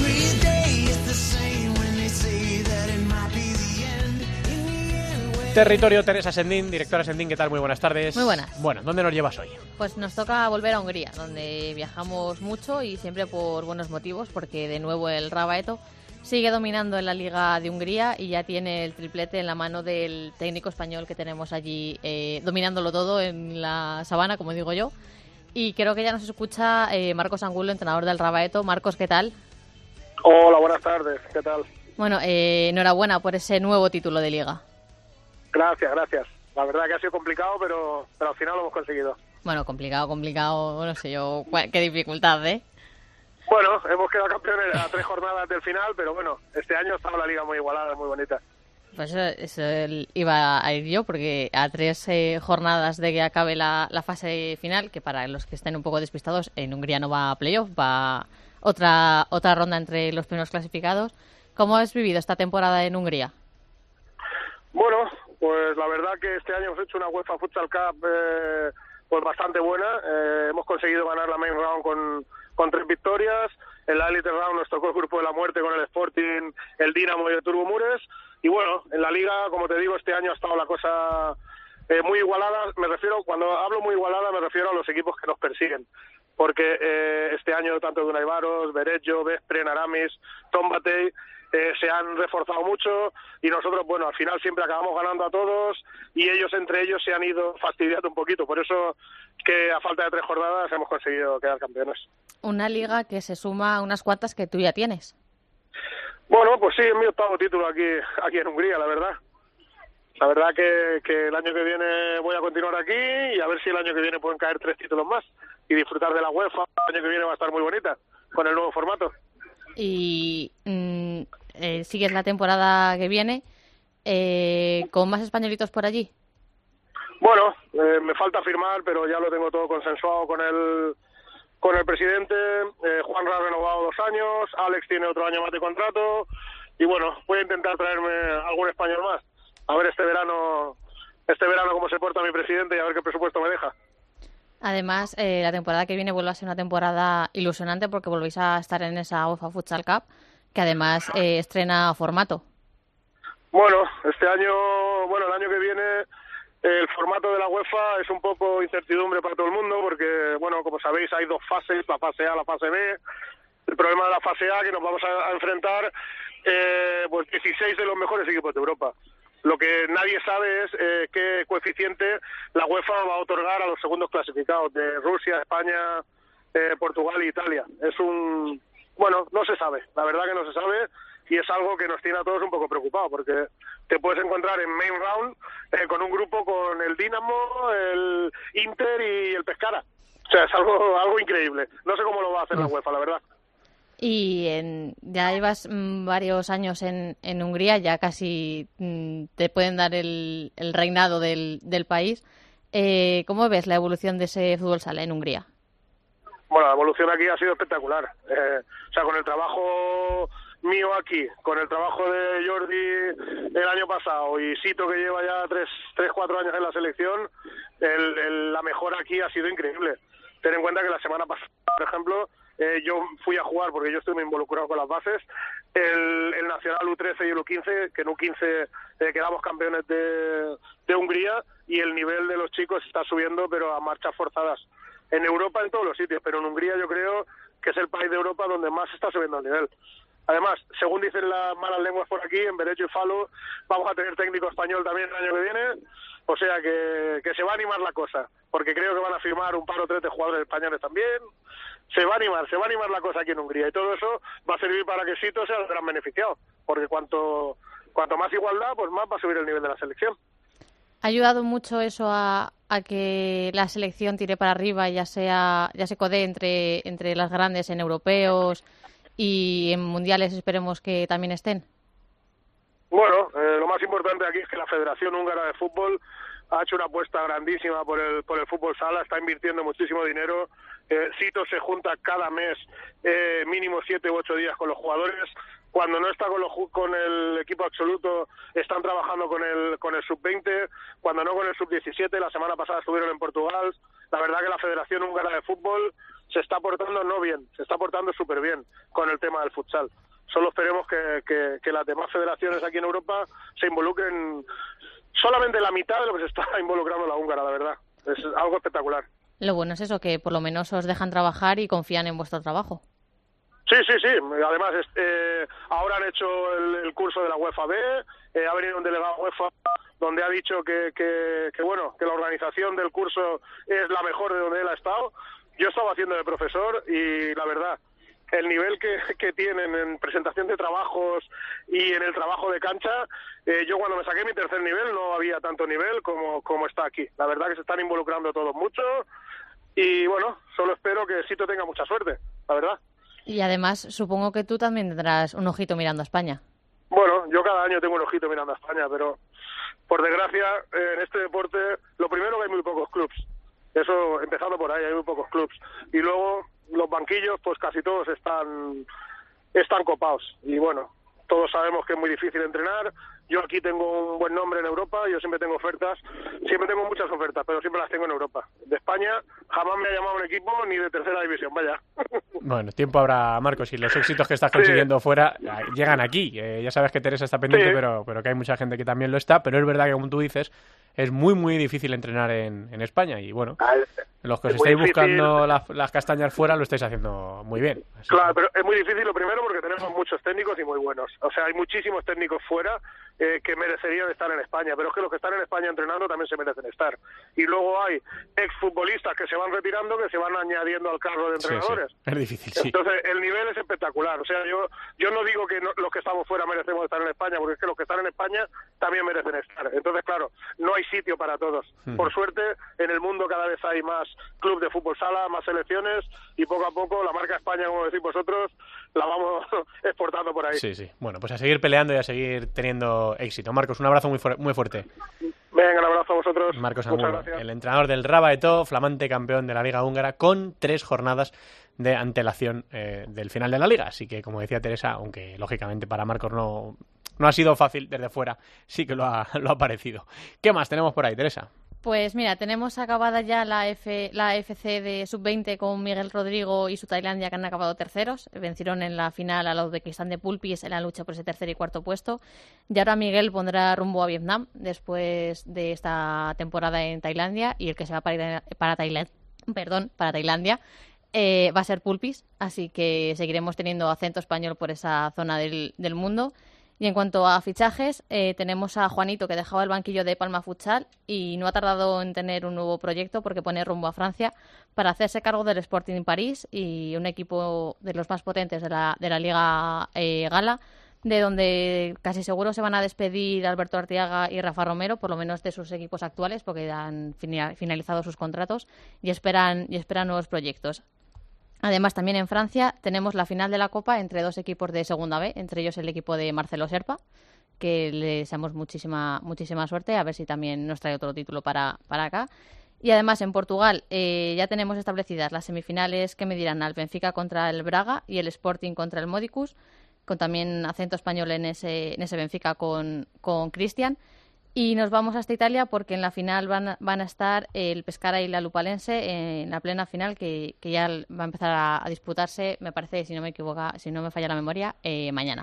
Speaker 2: Territorio, Teresa Sendín, directora Sendín, ¿qué tal? Muy buenas tardes.
Speaker 8: Muy buenas.
Speaker 2: Bueno, ¿dónde nos llevas hoy?
Speaker 8: Pues nos toca volver a Hungría, donde viajamos mucho y siempre por buenos motivos, porque de nuevo el Rabaeto sigue dominando en la Liga de Hungría y ya tiene el triplete en la mano del técnico español que tenemos allí, eh, dominándolo todo en la sabana, como digo yo. Y creo que ya nos escucha eh, Marcos Angulo, entrenador del Rabaeto. Marcos, ¿qué tal?
Speaker 9: Hola, buenas tardes, ¿qué tal?
Speaker 8: Bueno, eh, enhorabuena por ese nuevo título de Liga.
Speaker 9: Gracias, gracias. La verdad que ha sido complicado, pero, pero al final lo hemos conseguido.
Speaker 8: Bueno, complicado, complicado, no sé yo, cuál- qué dificultad, ¿eh?
Speaker 9: Bueno, hemos quedado campeones a tres jornadas del final, pero bueno, este año estaba la liga muy igualada, muy bonita.
Speaker 8: Pues eso, eso el- iba a ir yo, porque a tres eh, jornadas de que acabe la, la fase final, que para los que estén un poco despistados, en Hungría no va a playoff, va otra otra ronda entre los primeros clasificados. ¿Cómo has vivido esta temporada en Hungría?
Speaker 9: Bueno, pues la verdad que este año hemos hecho una UEFA Futsal Cup eh, pues bastante buena. Eh, hemos conseguido ganar la main round con, con tres victorias. En la Elite Round nos tocó el grupo de la muerte con el Sporting, el Dinamo y el Turbo Mures. Y bueno, en la liga, como te digo, este año ha estado la cosa eh, muy igualada. Me refiero, cuando hablo muy igualada, me refiero a los equipos que nos persiguen. Porque eh, este año tanto Dunay Baros, Bereggio, Veszprém, Aramis, Tombatey eh, se han reforzado mucho y nosotros, bueno, al final siempre acabamos ganando a todos y ellos entre ellos se han ido fastidiando un poquito. Por eso que a falta de tres jornadas hemos conseguido quedar campeones.
Speaker 8: Una liga que se suma a unas cuantas que tú ya tienes.
Speaker 9: Bueno, pues sí, es mi octavo título aquí, aquí en Hungría, la verdad. La verdad que, que el año que viene voy a continuar aquí y a ver si el año que viene pueden caer tres títulos más y disfrutar de la UEFA. El año que viene va a estar muy bonita con el nuevo formato.
Speaker 8: Y mm, eh, sigues la temporada que viene eh, con más españolitos por allí.
Speaker 9: Bueno, eh, me falta firmar, pero ya lo tengo todo consensuado con el con el presidente. eh, Juanra ha renovado dos años, Alex tiene otro año más de contrato y bueno, voy a intentar traerme algún español más. A ver este verano, este verano cómo se porta mi presidente y a ver qué presupuesto me deja.
Speaker 8: Además, eh, la temporada que viene vuelve a ser una temporada ilusionante porque volvéis a estar en esa UEFA Futsal Cup, que además eh, estrena formato.
Speaker 9: Bueno, este año, bueno, el año que viene el formato de la UEFA es un poco incertidumbre para todo el mundo porque, bueno, como sabéis hay dos fases, la fase A, la fase B. El problema de la fase A que nos vamos a, a enfrentar eh, pues dieciséis de los mejores equipos de Europa. Lo que nadie sabe es eh, qué coeficiente la UEFA va a otorgar a los segundos clasificados de Rusia, España, eh, Portugal e Italia. Es un... Bueno, no se sabe, la verdad que no se sabe y es algo que nos tiene a todos un poco preocupados porque te puedes encontrar en main round eh, con un grupo con el Dinamo, el Inter y el Pescara. O sea, es algo algo increíble. No sé cómo lo va a hacer la UEFA, la verdad.
Speaker 8: Y en, ya llevas mm, varios años en, en Hungría, ya casi mm, te pueden dar el, el reinado del, del país. Eh, ¿Cómo ves la evolución de ese fútbol sala en Hungría?
Speaker 9: Bueno, la evolución aquí ha sido espectacular. Eh, o sea, con el trabajo mío aquí, con el trabajo de Jordi el año pasado y Sito que lleva ya tres, tres cuatro años en la selección, el, el, la mejora aquí ha sido increíble. Ten en cuenta que la semana pasada, por ejemplo, Eh, yo fui a jugar, porque yo estoy muy involucrado con las bases, el, el Nacional U trece y el U quince, que en U quince eh, quedamos campeones de, de Hungría, y el nivel de los chicos está subiendo, pero a marchas forzadas. En Europa, en todos los sitios, pero en Hungría yo creo que es el país de Europa donde más está subiendo el nivel. Además, según dicen las malas lenguas por aquí, en Berecho y Falo vamos a tener técnico español también el año que viene, o sea que, que se va a animar la cosa, porque creo que van a firmar un par o tres de jugadores españoles también. Se va a animar, se va a animar la cosa aquí en Hungría y todo eso va a servir para que Sito sea el gran beneficiado, porque cuanto cuanto más igualdad, pues más va a subir el nivel de la selección.
Speaker 8: ¿Ha ayudado mucho eso a, a que la selección tire para arriba y ya sea ya se codee entre, entre las grandes en europeos y en mundiales esperemos que también estén?
Speaker 9: Bueno, eh, lo más importante aquí es que la Federación Húngara de Fútbol ha hecho una apuesta grandísima por el por el fútbol sala, está invirtiendo muchísimo dinero. Eh, Sito se junta cada mes eh, mínimo siete u ocho días con los jugadores. Cuando no está con, los, con el equipo absoluto, están trabajando con el con el sub veinte, cuando no con el sub diecisiete. La semana pasada estuvieron en Portugal. La verdad que la Federación Húngara de Fútbol se está portando no bien, se está portando súper bien con el tema del futsal. Solo esperemos que, que, que las demás federaciones aquí en Europa se involucren solamente la mitad de lo que se está involucrando la húngara, la verdad. Es algo espectacular.
Speaker 8: Lo bueno es eso, que por lo menos os dejan trabajar y confían en vuestro trabajo.
Speaker 9: Sí, sí, sí. Además, eh, ahora han hecho el, el curso de la UEFA B, eh, ha venido un delegado UEFA donde ha dicho que, que, que, bueno, que la organización del curso es la mejor de donde él ha estado. Yo estaba haciendo de profesor y la verdad, el nivel que, que tienen en presentación de trabajos y en el trabajo de cancha, eh, yo cuando me saqué mi tercer nivel no había tanto nivel como, como está aquí. La verdad que se están involucrando todos mucho y bueno, solo espero que Sito tenga mucha suerte, la verdad.
Speaker 8: Y además supongo que tú también tendrás un ojito mirando a España.
Speaker 9: Bueno, yo cada año tengo un ojito mirando a España, pero por desgracia eh, en este deporte lo primero que hay muy pocos clubs. Eso, empezando por ahí, hay muy pocos clubs. Y luego los banquillos, pues casi todos están están copados. Y bueno, todos sabemos que es muy difícil entrenar. Yo aquí tengo un buen nombre en Europa, yo siempre tengo ofertas, siempre tengo muchas ofertas, pero siempre las tengo en Europa. De España jamás me ha llamado un equipo ni de tercera división, vaya.
Speaker 2: Bueno, tiempo habrá, Marcos, y los éxitos que estás consiguiendo sí. fuera llegan aquí. Eh, ya sabes que Teresa está pendiente, sí. pero, pero que hay mucha gente que también lo está, pero es verdad que, como tú dices, es muy, muy difícil entrenar en, en España y, bueno, ah, los que os estáis buscando las, las castañas fuera lo estáis haciendo muy bien.
Speaker 9: Así claro, que... pero es muy difícil lo primero porque tenemos muchos técnicos y muy buenos. O sea, hay muchísimos técnicos fuera eh, que merecerían estar en España, pero es que los que están en España entrenando también se merecen estar. Y luego hay exfutbolistas que se van retirando que se van añadiendo al carro de entrenadores.
Speaker 2: Sí, sí. Es difícil, sí.
Speaker 9: Entonces, el nivel es espectacular. O sea, yo yo no digo que no, los que estamos fuera merecemos estar en España, porque es que los que están en España también merecen estar. Entonces, claro, no hay sitio para todos. Hmm. Por suerte, en el mundo cada vez hay más club de fútbol sala, más selecciones, y poco a poco la marca España, como decís vosotros, la vamos exportando por ahí.
Speaker 2: Sí, sí. Bueno, pues a seguir peleando y a seguir teniendo éxito. Marcos, un abrazo muy, fu- muy fuerte.
Speaker 9: Venga, un abrazo a vosotros.
Speaker 2: Marcos Angulo, el entrenador del Rabaeto, flamante campeón de la Liga Húngara, con tres jornadas de antelación eh, del final de la Liga. Así que, como decía Teresa, aunque lógicamente para Marcos no, no ha sido fácil desde fuera, sí que lo ha, lo ha parecido. ¿Qué más tenemos por ahí, Teresa?
Speaker 8: Pues mira, tenemos acabada ya la, F, la F C de sub veinte con Miguel Rodrigo y su Tailandia, que han acabado terceros. Vencieron en la final a la Uzbekistán de Pulpis en la lucha por ese tercer y cuarto puesto. Y ahora Miguel pondrá rumbo a Vietnam después de esta temporada en Tailandia, y el que se va para, para, Tailandia, perdón, para Tailandia eh, va a ser Pulpis. Así que seguiremos teniendo acento español por esa zona del, del mundo. Y en cuanto a fichajes, eh, tenemos a Juanito, que dejaba el banquillo de Palma Futsal y no ha tardado en tener un nuevo proyecto, porque pone rumbo a Francia para hacerse cargo del Sporting París, y un equipo de los más potentes de la, de la Liga eh, Gala, de donde casi seguro se van a despedir Alberto Arteaga y Rafa Romero, por lo menos de sus equipos actuales, porque han finalizado sus contratos y esperan, y esperan nuevos proyectos. Además, también en Francia tenemos la final de la Copa entre dos equipos de Segunda B, entre ellos el equipo de Marcelo Serpa, que le deseamos muchísima muchísima suerte, a ver si también nos trae otro título para, para acá. Y además, en Portugal eh, ya tenemos establecidas las semifinales que medirán al Benfica contra el Braga y el Sporting contra el Modicus, con también acento español en ese, en ese Benfica con, con Cristian. Y nos vamos hasta Italia, porque en la final van, van a estar el Pescara y la Lupalense en la plena final, que, que ya va a empezar a, a disputarse, me parece, si no me equivoca, si no me falla la memoria, eh, mañana.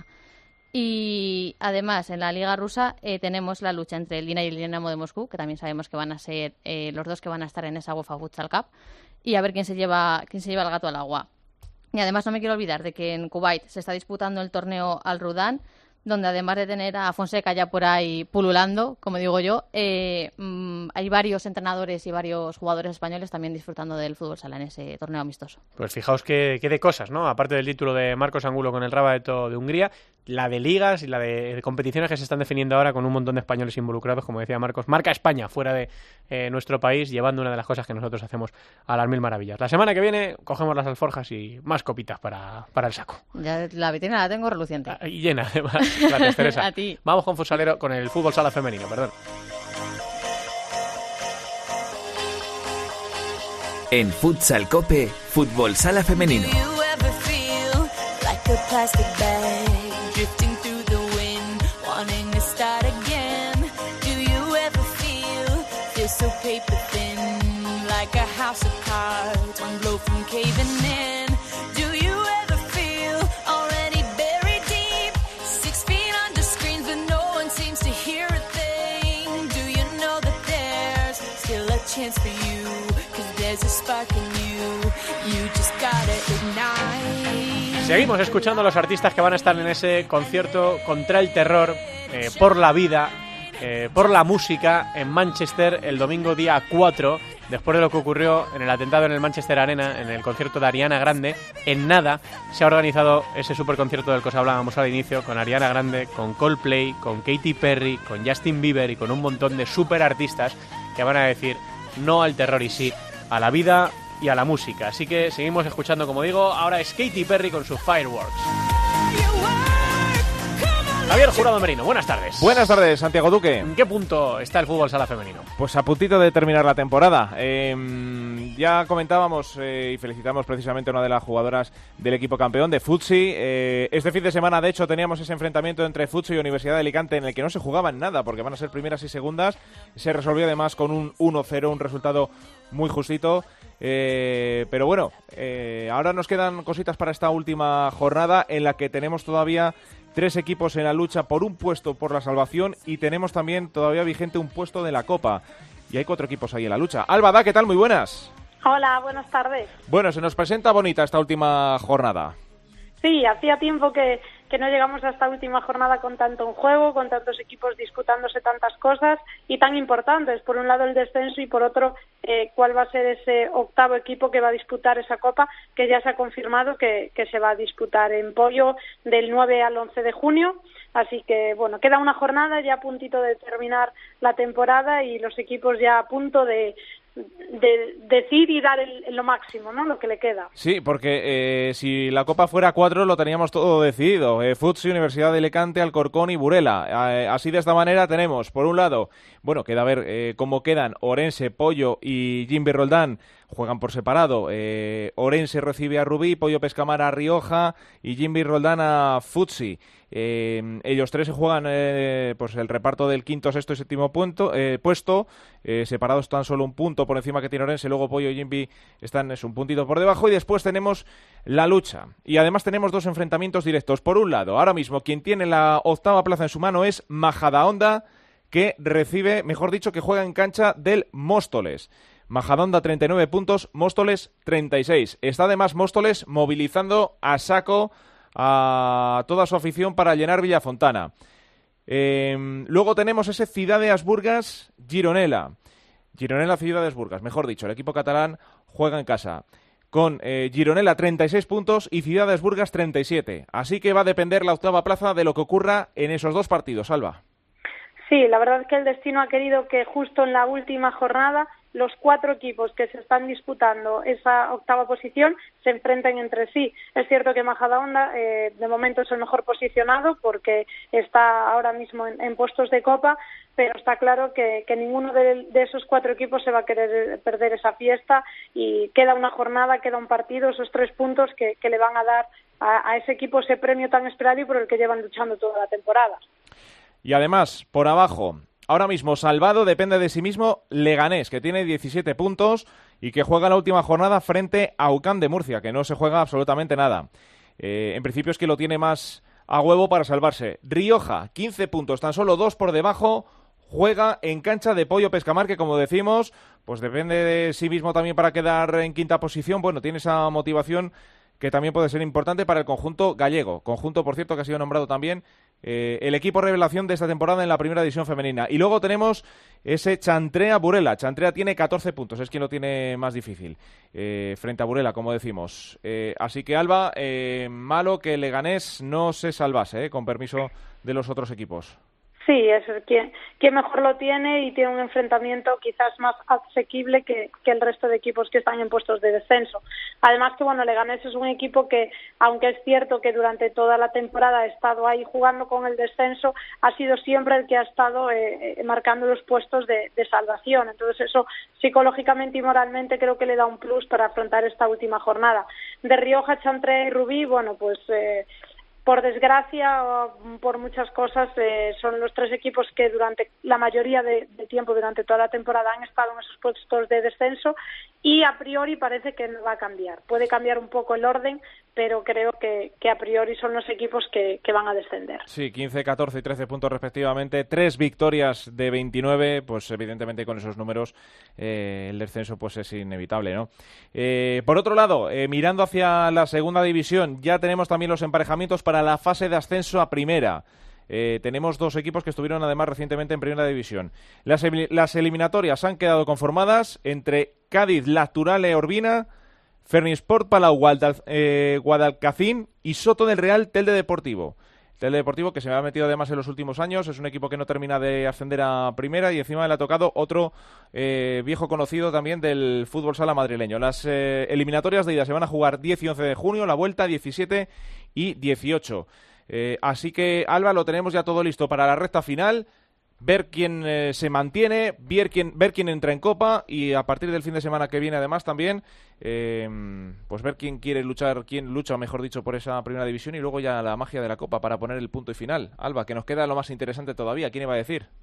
Speaker 8: Y además, en la Liga Rusa eh, tenemos la lucha entre el Dina y el Dinamo de Moscú, que también sabemos que van a ser eh, los dos que van a estar en esa UEFA Futsal Cup, y a ver quién se lleva quién se lleva el gato al agua. Y además no me quiero olvidar de que en Kuwait se está disputando el torneo Al Rudan, donde además de tener a Fonseca ya por ahí pululando, como digo yo, eh, mmm, hay varios entrenadores y varios jugadores españoles también disfrutando del fútbol sala en ese torneo amistoso.
Speaker 2: Pues fijaos que, que de cosas, ¿no? Aparte del título de Marcos Angulo con el Rabaeto de Hungría, la de ligas y la de, de competiciones que se están definiendo ahora con un montón de españoles involucrados, como decía Marcos. Marca España fuera de eh, nuestro país, llevando una de las cosas que nosotros hacemos a las mil maravillas. La semana que viene cogemos las alforjas y más copitas para, para el saco.
Speaker 8: Ya la vitrina la tengo reluciente.
Speaker 2: Ah, y llena, además. Gracias, Teresa.
Speaker 8: A ti.
Speaker 2: Vamos con futsalero, con el fútbol sala femenino, perdón.
Speaker 7: En Futsal Cope, fútbol sala femenino.
Speaker 2: Seguimos escuchando a los artistas que van a estar en ese concierto contra el terror, eh, por la vida, eh, por la música, en Manchester el domingo día cuatro, después de lo que ocurrió en el atentado en el Manchester Arena, en el concierto de Ariana Grande. En nada se ha organizado ese superconcierto del que os hablábamos al inicio, con Ariana Grande, con Coldplay, con Katy Perry, con Justin Bieber y con un montón de superartistas que van a decir no al terror y sí a la vida y a la música. Así que seguimos escuchando, como digo, ahora es Katy Perry con su Fireworks. Javier Jurado Merino, buenas tardes.
Speaker 10: Buenas tardes, Santiago Duque.
Speaker 2: ¿En qué punto está el fútbol sala femenino?
Speaker 10: Pues a puntito de terminar la temporada. Eh, ya comentábamos eh, y felicitamos precisamente a una de las jugadoras del equipo campeón de Futsi. Eh, este fin de semana, de hecho, teníamos ese enfrentamiento entre Futsi y Universidad de Alicante, en el que no se jugaba en nada, porque van a ser primeras y segundas. Se resolvió además con un uno cero, un resultado muy justito. Eh, pero bueno, eh, ahora nos quedan cositas para esta última jornada, en la que tenemos todavía tres equipos en la lucha por un puesto por la salvación, y tenemos también todavía vigente un puesto de la Copa, y hay cuatro equipos ahí en la lucha. Alba Da, ¿qué tal? Muy buenas.
Speaker 11: Hola, buenas tardes.
Speaker 10: Bueno, se nos presenta bonita esta última jornada.
Speaker 11: Sí, hacía tiempo que, que no llegamos a esta última jornada con tanto en juego, con tantos equipos disputándose tantas cosas y tan importantes. Por un lado el descenso y por otro eh, cuál va a ser ese octavo equipo que va a disputar esa Copa, que ya se ha confirmado que, que se va a disputar en Poyo del nueve al once de junio. Así que, bueno, queda una jornada ya a puntito de terminar la temporada y los equipos ya a punto de, de decir y dar el, lo máximo, ¿no? Lo que le queda.
Speaker 10: Sí, porque eh, si la Copa fuera cuatro lo teníamos todo decidido. Eh, Futsi, Universidad de Alicante, Alcorcón y Burela. Eh, así de esta manera tenemos, por un lado, bueno, queda a ver eh, cómo quedan Orense, Poyo y Jimby Roldán. Juegan por separado. Eh, Orense recibe a Rubí, Poyo Pescamar a Rioja y Jimby Roldán a Futsi. Eh, ellos tres se juegan eh, pues el reparto del quinto, sexto y séptimo punto, eh, puesto, eh, separados tan solo un punto por encima que tiene Orense. Luego Poyo y Jimby están es un puntito por debajo y después tenemos la lucha. Y además tenemos dos enfrentamientos directos. Por un lado, ahora mismo quien tiene la octava plaza en su mano es Majadahonda, que recibe, mejor dicho, que juega en cancha del Móstoles. Majadahonda treinta y nueve puntos, Móstoles treinta y seis. Está además Móstoles movilizando a saco a toda su afición para llenar Villafontana. Eh, luego tenemos ese Cidade Burgas Gironella. Gironella Cidade Burgas, mejor dicho, el equipo catalán juega en casa. Con eh, Gironella treinta y seis puntos y Cidade Burgas treinta y siete. Así que va a depender la octava plaza de lo que ocurra en esos dos partidos, Alba.
Speaker 11: Sí, la verdad es que el destino ha querido que justo en la última jornada los cuatro equipos que se están disputando esa octava posición se enfrenten entre sí. Es cierto que Majadahonda eh, de momento es el mejor posicionado porque está ahora mismo en, en puestos de Copa, pero está claro que, que ninguno de, de esos cuatro equipos se va a querer perder esa fiesta y queda una jornada, queda un partido, esos tres puntos que, que le van a dar a, a ese equipo ese premio tan esperado y por el que llevan luchando toda la temporada.
Speaker 10: Y además, por abajo, ahora mismo salvado, depende de sí mismo, Leganés, que tiene diecisiete puntos y que juega la última jornada frente a U C A M de Murcia, que no se juega absolutamente nada. Eh, en principio es que lo tiene más a huevo para salvarse. Rioja, quince puntos, tan solo dos por debajo, juega en cancha de Poyo Pescamar, que como decimos, pues depende de sí mismo también para quedar en quinta posición. Bueno, tiene esa motivación que también puede ser importante para el conjunto gallego. Conjunto, por cierto, que ha sido nombrado también eh, el equipo revelación de esta temporada en la primera división femenina. Y luego tenemos ese Chantrea Burela. Chantrea tiene catorce puntos, es quien lo tiene más difícil eh, frente a Burela, como decimos. Eh, así que, Alba, eh, malo que Leganés no se salvase, eh, con permiso de los otros equipos.
Speaker 11: Sí, es quien, quien mejor lo tiene y tiene un enfrentamiento quizás más asequible que, que el resto de equipos que están en puestos de descenso. Además que, bueno, Leganés es un equipo que, aunque es cierto que durante toda la temporada ha estado ahí jugando con el descenso, ha sido siempre el que ha estado eh, marcando los puestos de, de salvación. Entonces eso psicológicamente y moralmente creo que le da un plus para afrontar esta última jornada. De Rioja, Chantrea y Rubí, bueno, pues... Eh, Por desgracia, o por muchas cosas, eh, son los tres equipos que durante la mayoría de, de tiempo, durante toda la temporada, han estado en esos puestos de descenso y a priori parece que no va a cambiar. Puede cambiar un poco el orden, pero creo que, que a priori son los equipos que, que van a descender.
Speaker 10: Sí, quince, catorce y trece puntos respectivamente, tres victorias de veintinueve, pues evidentemente con esos números eh, el descenso pues es inevitable, ¿no? Eh, por otro lado, eh, mirando hacia la segunda división, ya tenemos también los emparejamientos para la fase de ascenso a primera. Eh, tenemos dos equipos que estuvieron además recientemente en primera división. Las, las eliminatorias han quedado conformadas entre Cádiz, Lacturale, Orbina, Fernisport, Palau, Guadal, eh, Guadalcacín y Soto del Real, Telde Deportivo. Telde Deportivo que se me ha metido además en los últimos años, es un equipo que no termina de ascender a primera y encima le ha tocado otro eh, viejo conocido también del fútbol sala madrileño. Las eh, eliminatorias de ida se van a jugar diez y once de junio, la vuelta diecisiete y dieciocho. Eh, así que, Alba, lo tenemos ya todo listo para la recta final, ver quién eh, se mantiene, ver quién, ver quién entra en Copa y a partir del fin de semana que viene además también eh, pues ver quién quiere luchar, quién lucha, mejor dicho, por esa primera división y luego ya la magia de la Copa para poner el punto y final. Alba, que nos queda lo más interesante todavía, ¿quién iba a decir?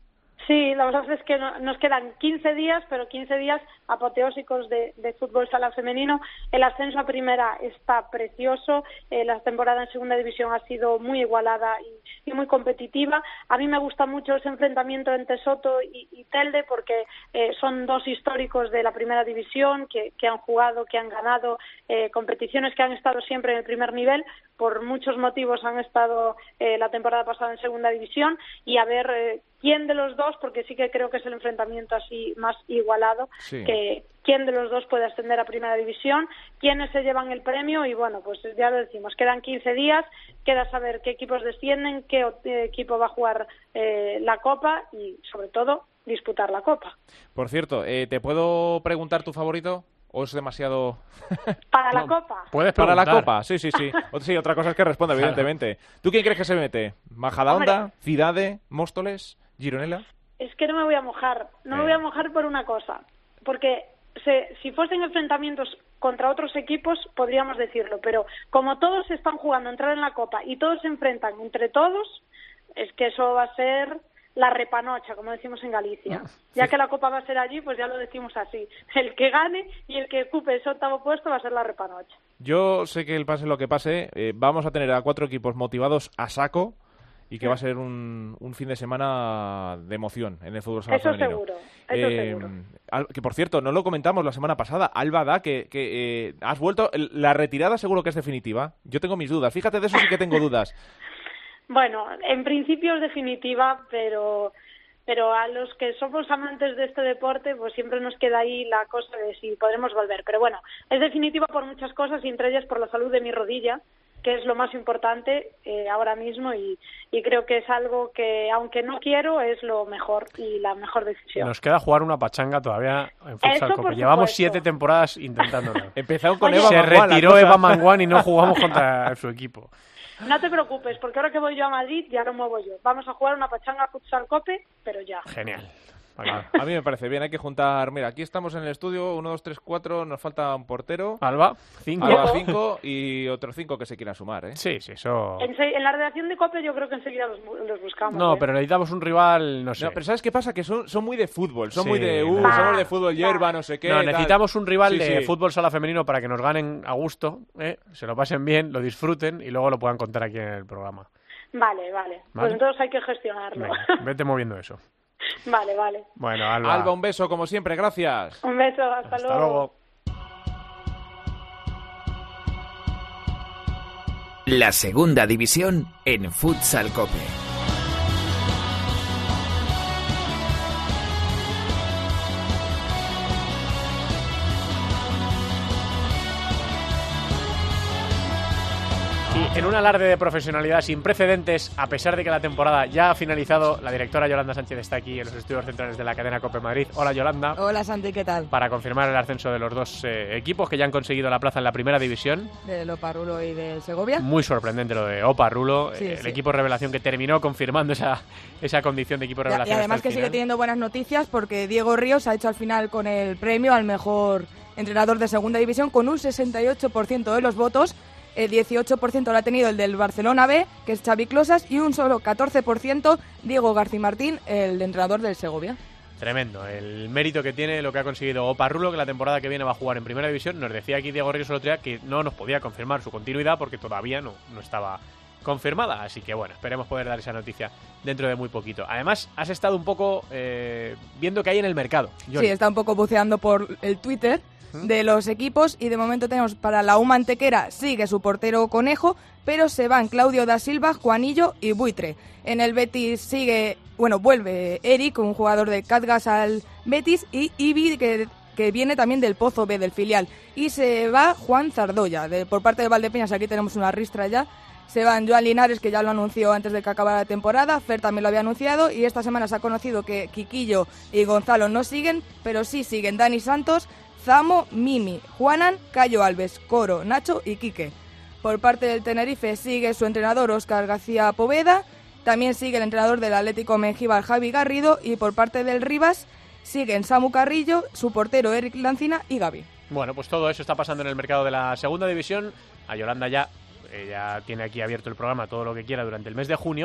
Speaker 11: Sí, la verdad es que no, nos quedan quince días, pero quince días apoteósicos de, de fútbol sala femenino. El ascenso a primera está precioso, eh, la temporada en segunda división ha sido muy igualada y, y muy competitiva. A mí me gusta mucho ese enfrentamiento entre Soto y, y Telde porque eh, son dos históricos de la primera división que, que han jugado, que han ganado eh, competiciones, que han estado siempre en el primer nivel. Por muchos motivos han estado eh, la temporada pasada en segunda división y a ver eh, quién de los dos, porque sí que creo que es el enfrentamiento así más igualado, sí. que quién de los dos puede ascender a primera división, quiénes se llevan el premio y bueno, pues ya lo decimos, quedan quince días, queda saber qué equipos descienden, qué equipo va a jugar eh, la Copa y sobre todo disputar la Copa.
Speaker 10: Por cierto, eh, ¿te puedo preguntar tu favorito? ¿O es demasiado...?
Speaker 11: ¿Para la no, Copa?
Speaker 10: ¿Puedes Para la Copa, sí, sí, sí. O, sí, otra cosa es que responda, evidentemente. ¿Tú quién crees que se mete? ¿Majadahonda, Cidade, Móstoles, Gironella?
Speaker 11: Es que no me voy a mojar. No eh. me voy a mojar por una cosa. Porque se, si fuesen enfrentamientos contra otros equipos, podríamos decirlo. Pero como todos están jugando a entrar en la Copa y todos se enfrentan entre todos, es que eso va a ser... la repanocha, como decimos en Galicia. Ah, sí. Ya que la Copa va a ser allí, pues ya lo decimos así. El que gane y el que ocupe ese octavo puesto va a ser la repanocha.
Speaker 10: Yo sé que el pase lo que pase, eh, vamos a tener a cuatro equipos motivados a saco y que sí. va a ser un, un fin de semana de emoción en el fútbol sala
Speaker 11: Eso
Speaker 10: femenino.
Speaker 11: Seguro, eso eh, seguro.
Speaker 10: Al, que por cierto, no lo comentamos la semana pasada, Alba Da, que, que eh, has vuelto, la retirada seguro que es definitiva. Yo tengo mis dudas, fíjate, de eso sí que tengo dudas.
Speaker 11: Bueno, en principio es definitiva, pero pero a los que somos amantes de este deporte, pues siempre nos queda ahí la cosa de si podremos volver. Pero bueno, es definitiva por muchas cosas y entre ellas por la salud de mi rodilla, que es lo más importante eh, ahora mismo y, y creo que es algo que, aunque no quiero, es lo mejor y la mejor decisión.
Speaker 2: Nos queda jugar una pachanga todavía en Futsal Copa. Llevamos siete temporadas intentándolo.
Speaker 10: Empezaron con
Speaker 11: Oye,
Speaker 10: Eva
Speaker 2: Se
Speaker 10: Manguán,
Speaker 2: retiró Eva Manguán y no jugamos contra su equipo.
Speaker 11: No te preocupes, porque ahora que voy yo a Madrid ya lo muevo yo. Vamos a jugar una pachanga Futsal Cope, pero ya.
Speaker 2: Genial.
Speaker 10: A, a mí me parece bien, hay que juntar... Mira, aquí estamos en el estudio, uno, dos, tres, cuatro, nos falta un portero.
Speaker 2: Alba, cinco.
Speaker 10: Alba, cinco y otros cinco que se quieran sumar, ¿eh?
Speaker 2: Sí, sí, eso...
Speaker 11: En, en la redacción de Cope yo creo que enseguida los, los buscamos.
Speaker 2: No,
Speaker 11: ¿eh?
Speaker 2: pero necesitamos un rival, no sé.
Speaker 10: No, pero ¿sabes qué pasa? Que son, son muy de fútbol, son
Speaker 2: sí,
Speaker 10: muy de... Uh,
Speaker 11: va,
Speaker 10: somos de fútbol hierba,
Speaker 11: va.
Speaker 10: no sé qué...
Speaker 2: No,
Speaker 10: tal.
Speaker 2: necesitamos un rival
Speaker 10: sí,
Speaker 2: de
Speaker 10: sí.
Speaker 2: fútbol sala femenino para que nos ganen a gusto, ¿eh? Se lo pasen bien, lo disfruten y luego lo puedan contar aquí en el programa.
Speaker 11: Vale, vale. ¿Vale? Pues entonces hay que gestionarlo.
Speaker 2: Venga, vete moviendo eso.
Speaker 11: Vale, vale.
Speaker 2: Bueno, Alba.
Speaker 10: Alba, un beso como siempre, gracias.
Speaker 11: Un beso, hasta,
Speaker 2: hasta
Speaker 11: luego.
Speaker 2: luego.
Speaker 7: La segunda división en Futsal Cope.
Speaker 2: En un alarde de profesionalidad sin precedentes, a pesar de que la temporada ya ha finalizado, la directora Yolanda Sánchez está aquí en los estudios centrales de la cadena COPE Madrid. Hola, Yolanda.
Speaker 12: Hola, Santi, ¿qué tal?
Speaker 2: Para confirmar el ascenso de los dos eh, equipos que ya han conseguido la plaza en la primera división.
Speaker 12: Del Opa Rulo y del Segovia.
Speaker 2: Muy sorprendente lo de Opa Rulo,
Speaker 12: sí,
Speaker 2: eh,
Speaker 12: sí.
Speaker 2: el equipo revelación que terminó confirmando esa, esa condición de equipo revelación.
Speaker 12: Y además que sigue teniendo buenas noticias porque Diego Ríos ha hecho al final con el premio al mejor entrenador de segunda división con un sesenta y ocho por ciento de los votos. El dieciocho por ciento lo ha tenido el del Barcelona B, que es Xavi Closas, y un solo catorce por ciento Diego García Martín, el entrenador del Segovia.
Speaker 2: Tremendo, el mérito que tiene lo que ha conseguido Opa Rulo, que la temporada que viene va a jugar en Primera División. Nos decía aquí Diego Ríos el otro día que no nos podía confirmar su continuidad porque todavía no, no estaba confirmada, así que bueno, esperemos poder dar esa noticia dentro de muy poquito. Además, has estado un poco eh, viendo qué hay en el mercado.
Speaker 12: Yoli. Sí, está un poco buceando por el Twitter de los equipos y de momento tenemos para la U Mantequera, sigue su portero Conejo, pero se van Claudio da Silva, Juanillo y Buitre. En el Betis sigue, bueno, vuelve Eric, un jugador de Catgas al Betis, y Ibi, que, que viene también del Pozo B, del filial. Y se va Juan Zardoya, de, por parte de Valdepeñas, aquí tenemos una ristra ya. Se van Joan Linares, que ya lo anunció antes de que acabara la temporada, Fer también lo había anunciado, y esta semana se ha conocido que Quiquillo y Gonzalo no siguen, pero sí siguen Dani Santos, Zamo, Mimi, Juanan, Cayo Alves, Coro, Nacho y Quique. Por parte del Tenerife sigue su entrenador Óscar García Poveda, también sigue el entrenador del Atlético Mengíbar Javi Garrido, y por parte del Rivas siguen Samu Carrillo, su portero Eric Lancina y Gaby.
Speaker 2: Bueno, pues todo eso está pasando en el mercado de la segunda división. A Yolanda ya, ella tiene aquí abierto el programa todo lo que quiera durante el mes de junio.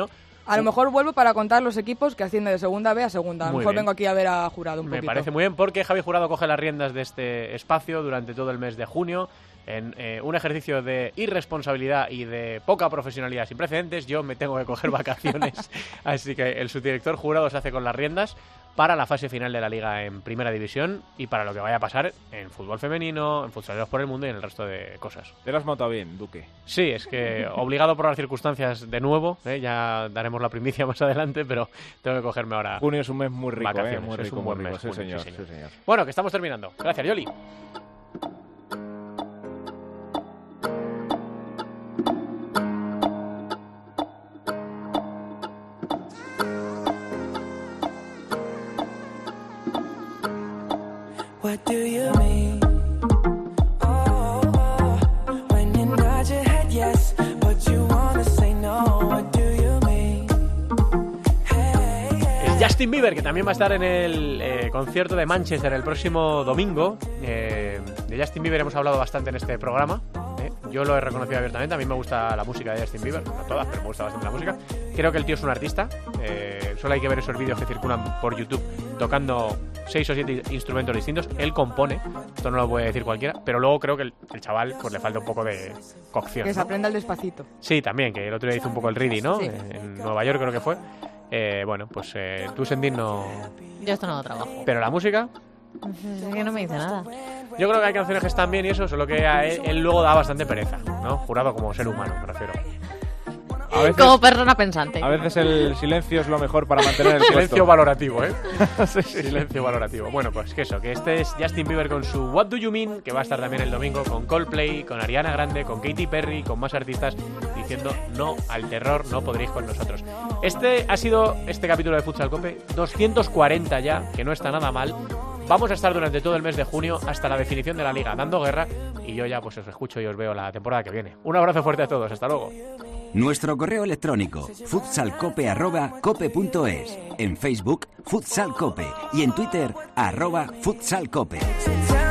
Speaker 12: A lo mejor vuelvo para contar los equipos que ascienden de segunda B a segunda. A lo
Speaker 2: Muy
Speaker 12: mejor
Speaker 2: bien.
Speaker 12: vengo aquí a ver a Jurado un
Speaker 2: Me
Speaker 12: poquito.
Speaker 2: parece muy bien porque Javi Jurado coge las riendas de este espacio durante todo el mes de junio. En eh, un ejercicio de irresponsabilidad y de poca profesionalidad sin precedentes, yo me tengo que coger vacaciones. Así que el subdirector Jurado se hace con las riendas para la fase final de la Liga en Primera División y para lo que vaya a pasar en fútbol femenino, en futsaleros por el mundo y en el resto de cosas.
Speaker 10: Te lo has montado bien, Duque.
Speaker 2: Sí, es que obligado por las circunstancias de nuevo, ¿eh? Ya daremos la primicia más adelante, pero tengo que cogerme ahora
Speaker 10: Junio es un mes muy rico,
Speaker 2: vacaciones.
Speaker 10: ¿eh? Muy rico,
Speaker 2: es un
Speaker 10: muy
Speaker 2: buen
Speaker 10: rico.
Speaker 2: mes.
Speaker 10: Sí,
Speaker 2: junio,
Speaker 10: señor,
Speaker 2: sí, señor.
Speaker 10: sí, señor.
Speaker 2: Bueno, que estamos terminando. Gracias, Yoli.
Speaker 13: What do you mean? Oh, oh, when you nod your head yes, but you wanna say no. What do you mean? Hey, hey.
Speaker 2: Es Justin Bieber, que también va a estar en el eh, concierto de Manchester el próximo domingo. Eh, de Justin Bieber hemos hablado bastante en este programa. ¿eh? Yo lo he reconocido abiertamente. A mí me gusta la música de Justin Bieber, no todas, pero me gusta bastante la música. Creo que el tío es un artista. Eh, solo hay que ver esos vídeos que circulan por YouTube tocando seis o siete instrumentos distintos. Él compone, esto no lo puede decir cualquiera, pero luego creo que el, el chaval pues le falta un poco de cocción.
Speaker 12: Que se
Speaker 2: ¿no?
Speaker 12: aprenda el despacito.
Speaker 2: Sí, también, que el otro día hizo un poco el ready, ¿no?
Speaker 12: Sí.
Speaker 2: Eh, En Nueva York creo que fue. Eh, bueno, pues eh, tú, Sendín, no...
Speaker 8: Yo esto no lo trabajo.
Speaker 2: Pero la música,
Speaker 8: Es que no me dice nada.
Speaker 2: yo creo que hay canciones que están bien y eso, solo que a él, él luego da bastante pereza, ¿no? Jurado como ser humano, me refiero.
Speaker 10: A veces,
Speaker 8: Como persona pensante.
Speaker 10: a veces el silencio es lo mejor para mantener el
Speaker 2: Silencio
Speaker 10: puesto.
Speaker 2: valorativo, ¿eh? Silencio valorativo. Bueno, pues que eso, que este es Justin Bieber con su What Do You Mean, que va a estar también el domingo con Coldplay, con Ariana Grande, con Katy Perry, con más artistas, diciendo no al terror, no podréis con nosotros. Este ha sido este capítulo de Futsal Cope, doscientos cuarenta ya, que no está nada mal. Vamos a estar durante todo el mes de junio hasta la definición de la Liga, dando guerra, y yo ya pues os escucho y os veo la temporada que viene. Un abrazo fuerte a todos, hasta luego.
Speaker 1: Nuestro correo electrónico futsalcope arroba cope punto es, en Facebook Futsal Cope y en Twitter arroba futsalcope.